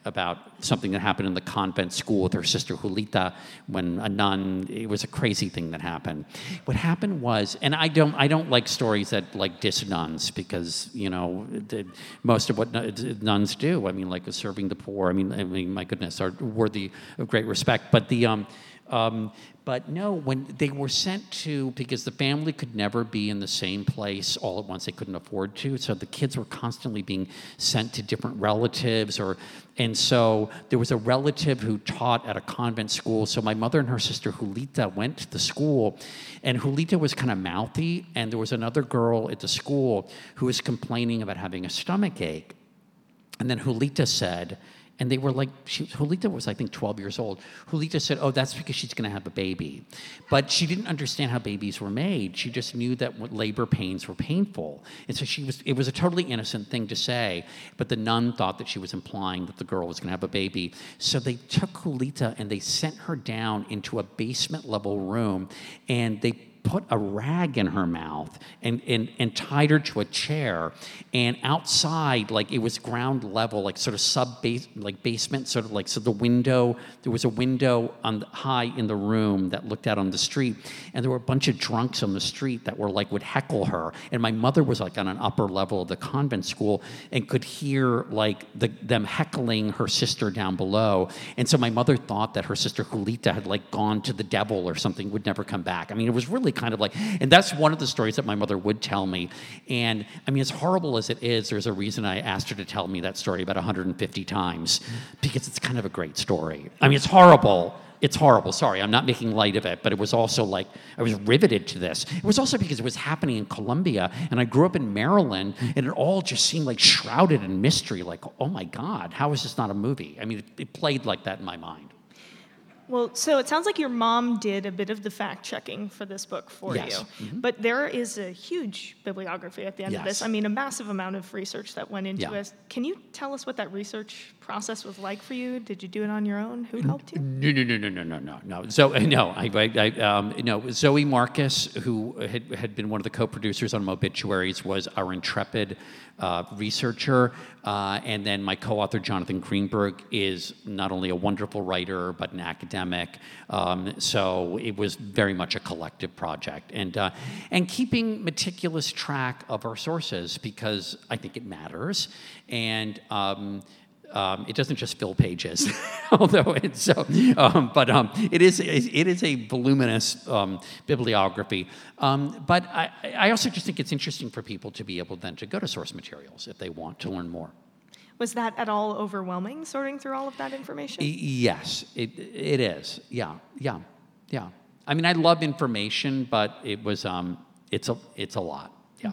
S3: about something that happened in the convent school with her sister Julita when a nun. It was a crazy thing that happened. What happened was, and I don't I don't like stories that like diss nuns because you know the, most of what nuns do. I mean, like serving the poor. I mean, I mean, my goodness, are worthy of great respect. But the um, um, But no, when they were sent to, because the family could never be in the same place all at once, they couldn't afford to, so the kids were constantly being sent to different relatives, or, and so there was a relative who taught at a convent school, so my mother and her sister Julita went to the school, and Julita was kind of mouthy, and there was another girl at the school who was complaining about having a stomach ache, and then Julita said, and they were like, she, Julita was, I think, twelve years old. Julita said, oh, that's because she's going to have a baby. But she didn't understand how babies were made. She just knew that labor pains were painful. And so she was. It was a totally innocent thing to say, but the nun thought that she was implying that the girl was going to have a baby. So they took Julita and they sent her down into a basement-level room, and they put a rag in her mouth and, and, and tied her to a chair. And outside, like it was ground level, like sort of sub base, like basement, sort of like, so the window, there was a window on the, high in the room that looked out on the street. And there were a bunch of drunks on the street that were like, would heckle her. And my mother was like on an upper level of the convent school and could hear like the, them heckling her sister down below. And so my mother thought that her sister Julita had like gone to the devil or something, would never come back. I mean, it was really kind of like, and that's one of the stories that my mother would tell me. And I mean, as horrible as it is, there's a reason I asked her to tell me that story about one hundred fifty times, because it's kind of a great story. I mean, it's horrible. It's horrible. Sorry, I'm not making light of it, but it was also like, I was riveted to this. It was also because it was happening in Colombia, and I grew up in Maryland, and it all just seemed like shrouded in mystery, like, oh my God, how is this not a movie? I mean, it, it played like that in my mind.
S2: Well, so it sounds like your mom did a bit of the fact-checking for this book for
S3: yes.
S2: you.
S3: Mm-hmm.
S2: But there is a huge bibliography at the end
S3: yes.
S2: of this. I mean, a massive amount of research that went into
S3: yeah.
S2: it. Can you tell us what that research process was like for you? Did you do it on your own? Who helped you?
S3: No, no, no, no, no, no, no, no. So, no, I, I, I um, no, Zoe Marcus, who had, had been one of the co-producers on Obituaries, was our intrepid uh, researcher. Uh, and then my co-author, Jonathan Greenberg, is not only a wonderful writer, but an academic. Um, so it was very much a collective project. And, uh, and keeping meticulous track of our sources, because I think it matters. And um, um, it doesn't just fill pages, although it's so, um, but um, it is it is a voluminous um, bibliography. Um, but I, I also just think it's interesting for people to be able then to go to source materials if they want to learn more.
S2: Was that at all overwhelming, sorting through all of that information?
S3: Yes, it it is. Yeah, yeah, yeah. I mean, I love information, but it was um, it's a it's a lot. Yeah.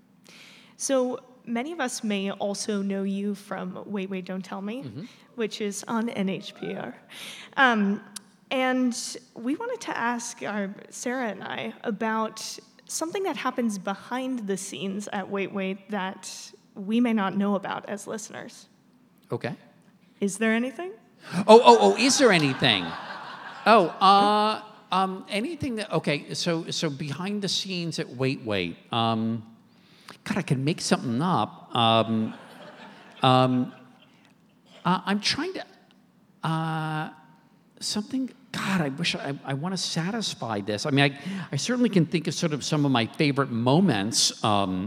S2: So many of us may also know you from Wait, Wait, Don't Tell Me, mm-hmm. which is on N H P R. Um, and we wanted to ask our, Sarah and I about something that happens behind the scenes at Wait, Wait that we may not know about as listeners.
S3: Okay.
S2: Is there anything?
S3: Oh, oh, oh, is there anything? Oh, uh, um, anything that, okay, so so behind the scenes at Wait, Wait, um, God, I could make something up. Um, um, uh, I'm trying to, uh, something, God, I wish I, I want to satisfy this. I mean, I, I certainly can think of sort of some of my favorite moments, um,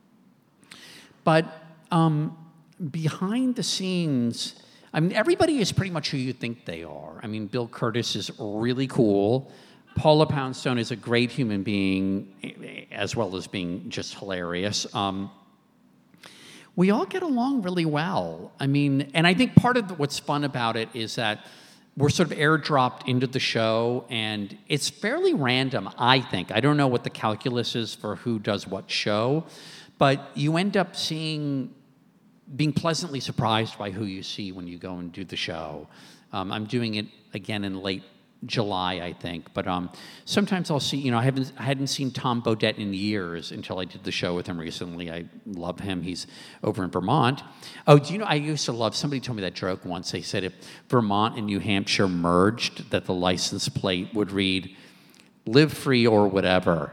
S3: but um, behind the scenes, I mean, everybody is pretty much who you think they are. I mean, Bill Curtis is really cool. Paula Poundstone is a great human being, as well as being just hilarious. Um, we all get along really well. I mean, and I think part of what's fun about it is that we're sort of airdropped into the show, and it's fairly random, I think. I don't know what the calculus is for who does what show, but you end up seeing, being pleasantly surprised by who you see when you go and do the show. Um, I'm doing it again in late July, I think, but um, sometimes I'll see, you know, I haven't I hadn't seen Tom Bodett in years until I did the show with him recently. I love him. He's over in Vermont. Oh, do you know, I used to love, somebody told me that joke once. They said if Vermont and New Hampshire merged, that the license plate would read, live free or whatever.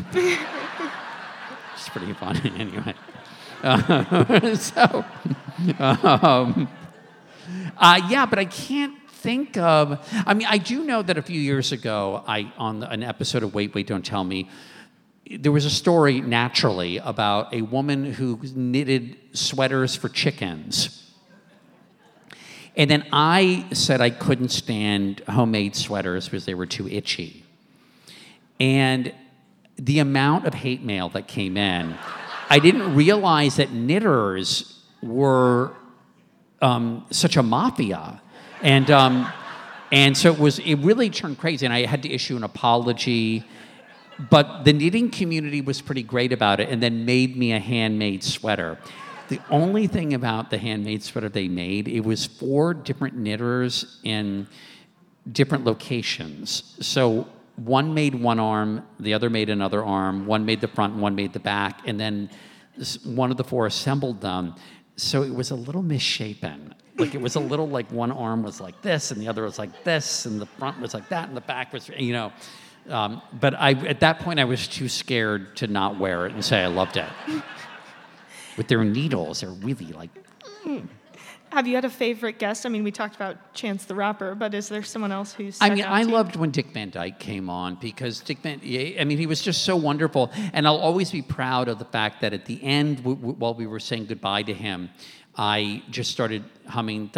S3: It's pretty funny anyway. Uh, so, um, Uh, yeah, but I can't think of. I mean, I do know that a few years ago, I on an episode of Wait, Wait, Don't Tell Me, there was a story naturally about a woman who knitted sweaters for chickens. And then I said I couldn't stand homemade sweaters because they were too itchy. And the amount of hate mail that came in, I didn't realize that knitters were um, such a mafia. And um, and so it was, it really turned crazy, and I had to issue an apology. But the knitting community was pretty great about it and then made me a handmade sweater. The only thing about the handmade sweater they made, it was four different knitters in different locations. So one made one arm, the other made another arm, one made the front, and one made the back, and then this, one of the four assembled them. So it was a little misshapen. Like it was a little like one arm was like this, and the other was like this, and the front was like that, and the back was, you know. Um, but I, at that point, I was too scared to not wear it and say I loved it. With their needles, they're really like. Mm.
S2: Have you had a favorite guest? I mean, we talked about Chance the Rapper, but is there someone else who's?
S3: I mean, I loved when Dick Van Dyke came on because Dick Van. I mean, he was just so wonderful, and I'll always be proud of the fact that at the end, w- w- while we were saying goodbye to him, I just started humming,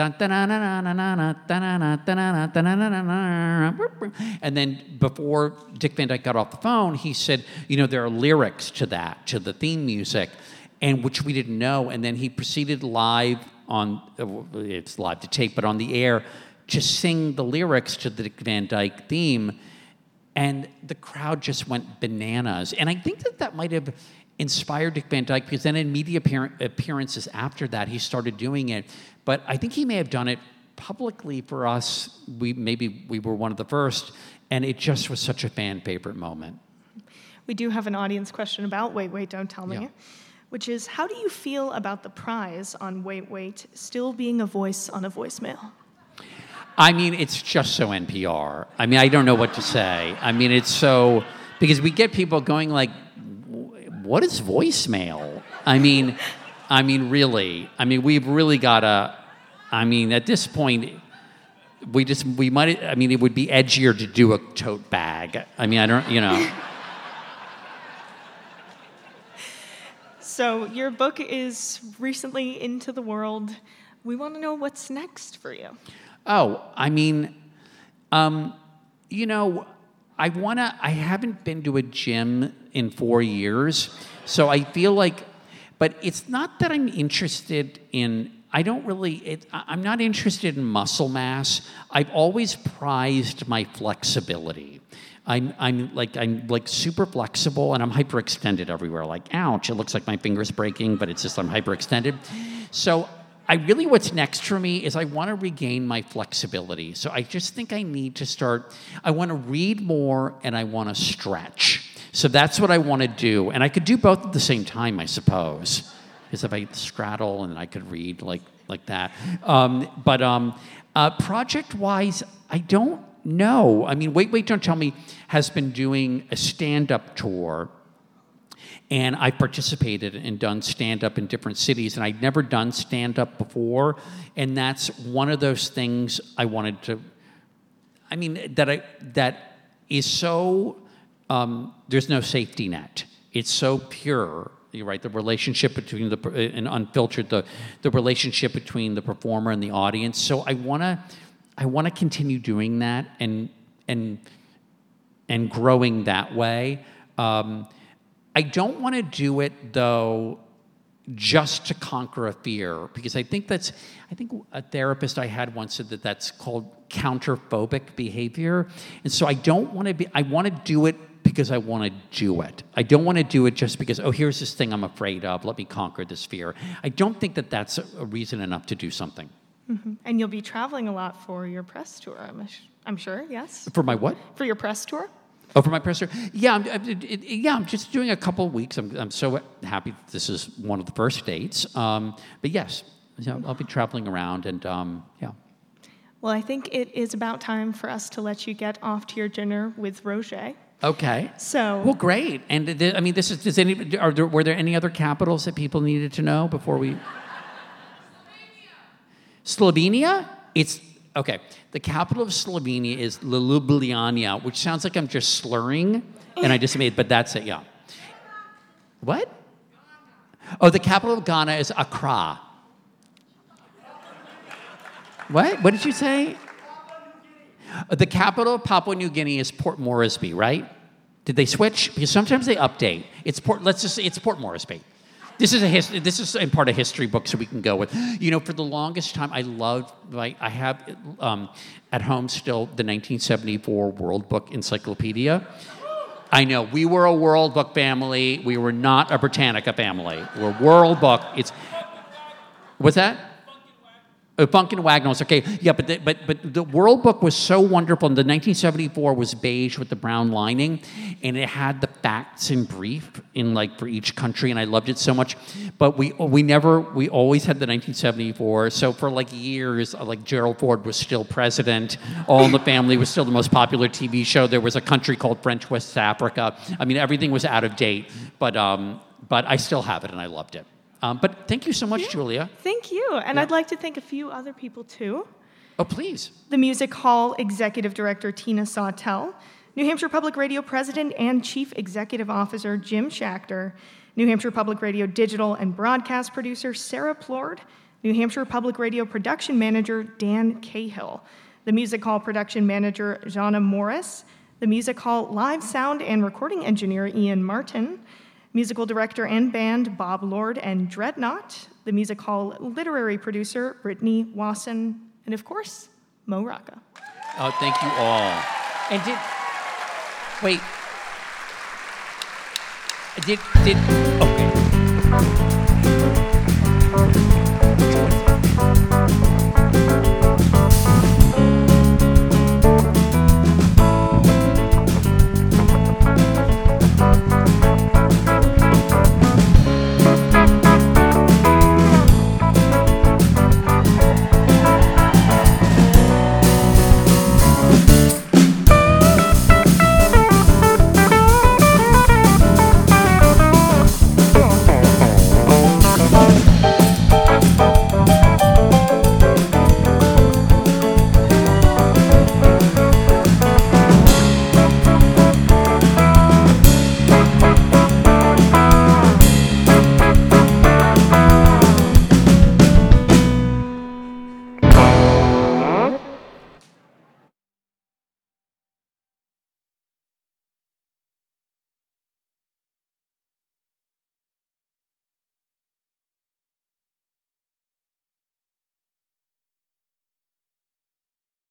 S3: and then before Dick Van Dyke got off the phone, he said, you know, there are lyrics to that, to the theme music, and which we didn't know, and then he proceeded live on, it's live to tape, but on the air, to sing the lyrics to the Dick Van Dyke theme, and the crowd just went bananas. And I think that that might have inspired Dick Van Dyke, because then in media appearances after that, he started doing it. But I think he may have done it publicly for us. We maybe we were one of the first, and it just was such a fan favorite moment.
S2: We do have an audience question about Wait, Wait, Don't Tell Me,
S3: Yeah.
S2: which is, how do you feel about the prize on Wait, Wait still being a voice on a voicemail?
S3: I mean, it's just so N P R. I mean, I don't know what to say. I mean, it's so, because we get people going like, what is voicemail? I mean, I mean, really. I mean, we've really got to, I mean, at this point, we just, we might, I mean, it would be edgier to do a tote bag. I mean, I don't, you know.
S2: So your book is recently into the world. We want to know what's next for you.
S3: Oh, I mean, um, you know, I want to, I haven't been to a gym in four years, so I feel like, but it's not that I'm interested in, I don't really, it, I'm not interested in muscle mass. I've always prized my flexibility. I'm, I'm like, I'm like super flexible, and I'm hyperextended everywhere. Like, ouch, it looks like my finger's breaking, but it's just I'm hyperextended. So I really, what's next for me is I want to regain my flexibility. So I just think I need to start, I want to read more and I want to stretch. So that's what I want to do. And I could do both at the same time, I suppose. Because if I straddle and I could read like like that. Um, but um, uh, project-wise, I don't know. I mean, Wait, Wait, Don't Tell Me has been doing a stand-up tour. And I participated and done stand-up in different cities, and I'd never done stand-up before, and that's one of those things I wanted to, I mean, that I that is so, um, there's no safety net. It's so pure, you're right, the relationship between the, and unfiltered, the, the relationship between the performer and the audience. So I want to, I want to continue doing that and, and, and growing that way. Um, I don't want to do it, though, just to conquer a fear, because I think that's, I think a therapist I had once said that that's called counterphobic behavior. And so I don't want to be, I want to do it because I want to do it. I don't want to do it just because, oh, here's this thing I'm afraid of, let me conquer this fear. I don't think that that's a reason enough to do something.
S2: Mm-hmm. And you'll be traveling a lot for your press tour, I'm, I'm sure, yes?
S3: For my what?
S2: For your press tour?
S3: Oh, for my press tour? Yeah, I'm, it, it, yeah, I'm just doing a couple of weeks. I'm, I'm so happy that this is one of the first dates. Um, but yes, you know, I'll be traveling around, and um, yeah.
S2: Well, I think it is about time for us to let you get off to your dinner with Roger.
S3: Okay.
S2: So.
S3: Well, great. And th- I mean, this is. Does any? Are there? Were there any other capitals that people needed to know before we? Slovenia? It's, okay. The capital of Slovenia is Ljubljana, which sounds like I'm just slurring, and I just made, but that's it, yeah. What? Oh, the capital of Ghana is Accra. What? What did you say? The capital of Papua New Guinea is Port Moresby, right? Did they switch? Because sometimes they update. It's Port. Let's just. It's Port Moresby. This is a history. This is in part a history book, so we can go with. You know, for the longest time, I loved. Like, I have um, at home still the nineteen seventy-four World Book Encyclopedia. I know we were a World Book family. We were not a Britannica family. We're World Book. It's. What's that? Oh, Funkin' Wagnalls, okay. Yeah, but the, but but the World Book was so wonderful. And the nineteen seventy-four was beige with the brown lining, and it had the facts in brief in like for each country, and I loved it so much. But we we never we always had the nineteen seventy-four. So for like years, like Gerald Ford was still president. All in the Family was still the most popular T V show. There was a country called French West Africa. I mean, everything was out of date, but um but I still have it, and I loved it. Um, but thank you so much, yeah, Julia.
S2: Thank you. And yeah. I'd like to thank a few other people, too.
S3: Oh, please.
S2: The Music Hall Executive Director, Tina Sawtell. New Hampshire Public Radio President and Chief Executive Officer, Jim Schachter. New Hampshire Public Radio Digital and Broadcast Producer, Sarah Plord. New Hampshire Public Radio Production Manager, Dan Cahill. The Music Hall Production Manager, Jana Morris. The Music Hall Live Sound and Recording Engineer, Ian Martin. Musical director and band, Bob Lord and Dreadnought. The Music Hall literary producer, Brittany Wasson. And of course, Mo Rocca.
S3: Oh, thank you all. And did, wait. Did, did, okay.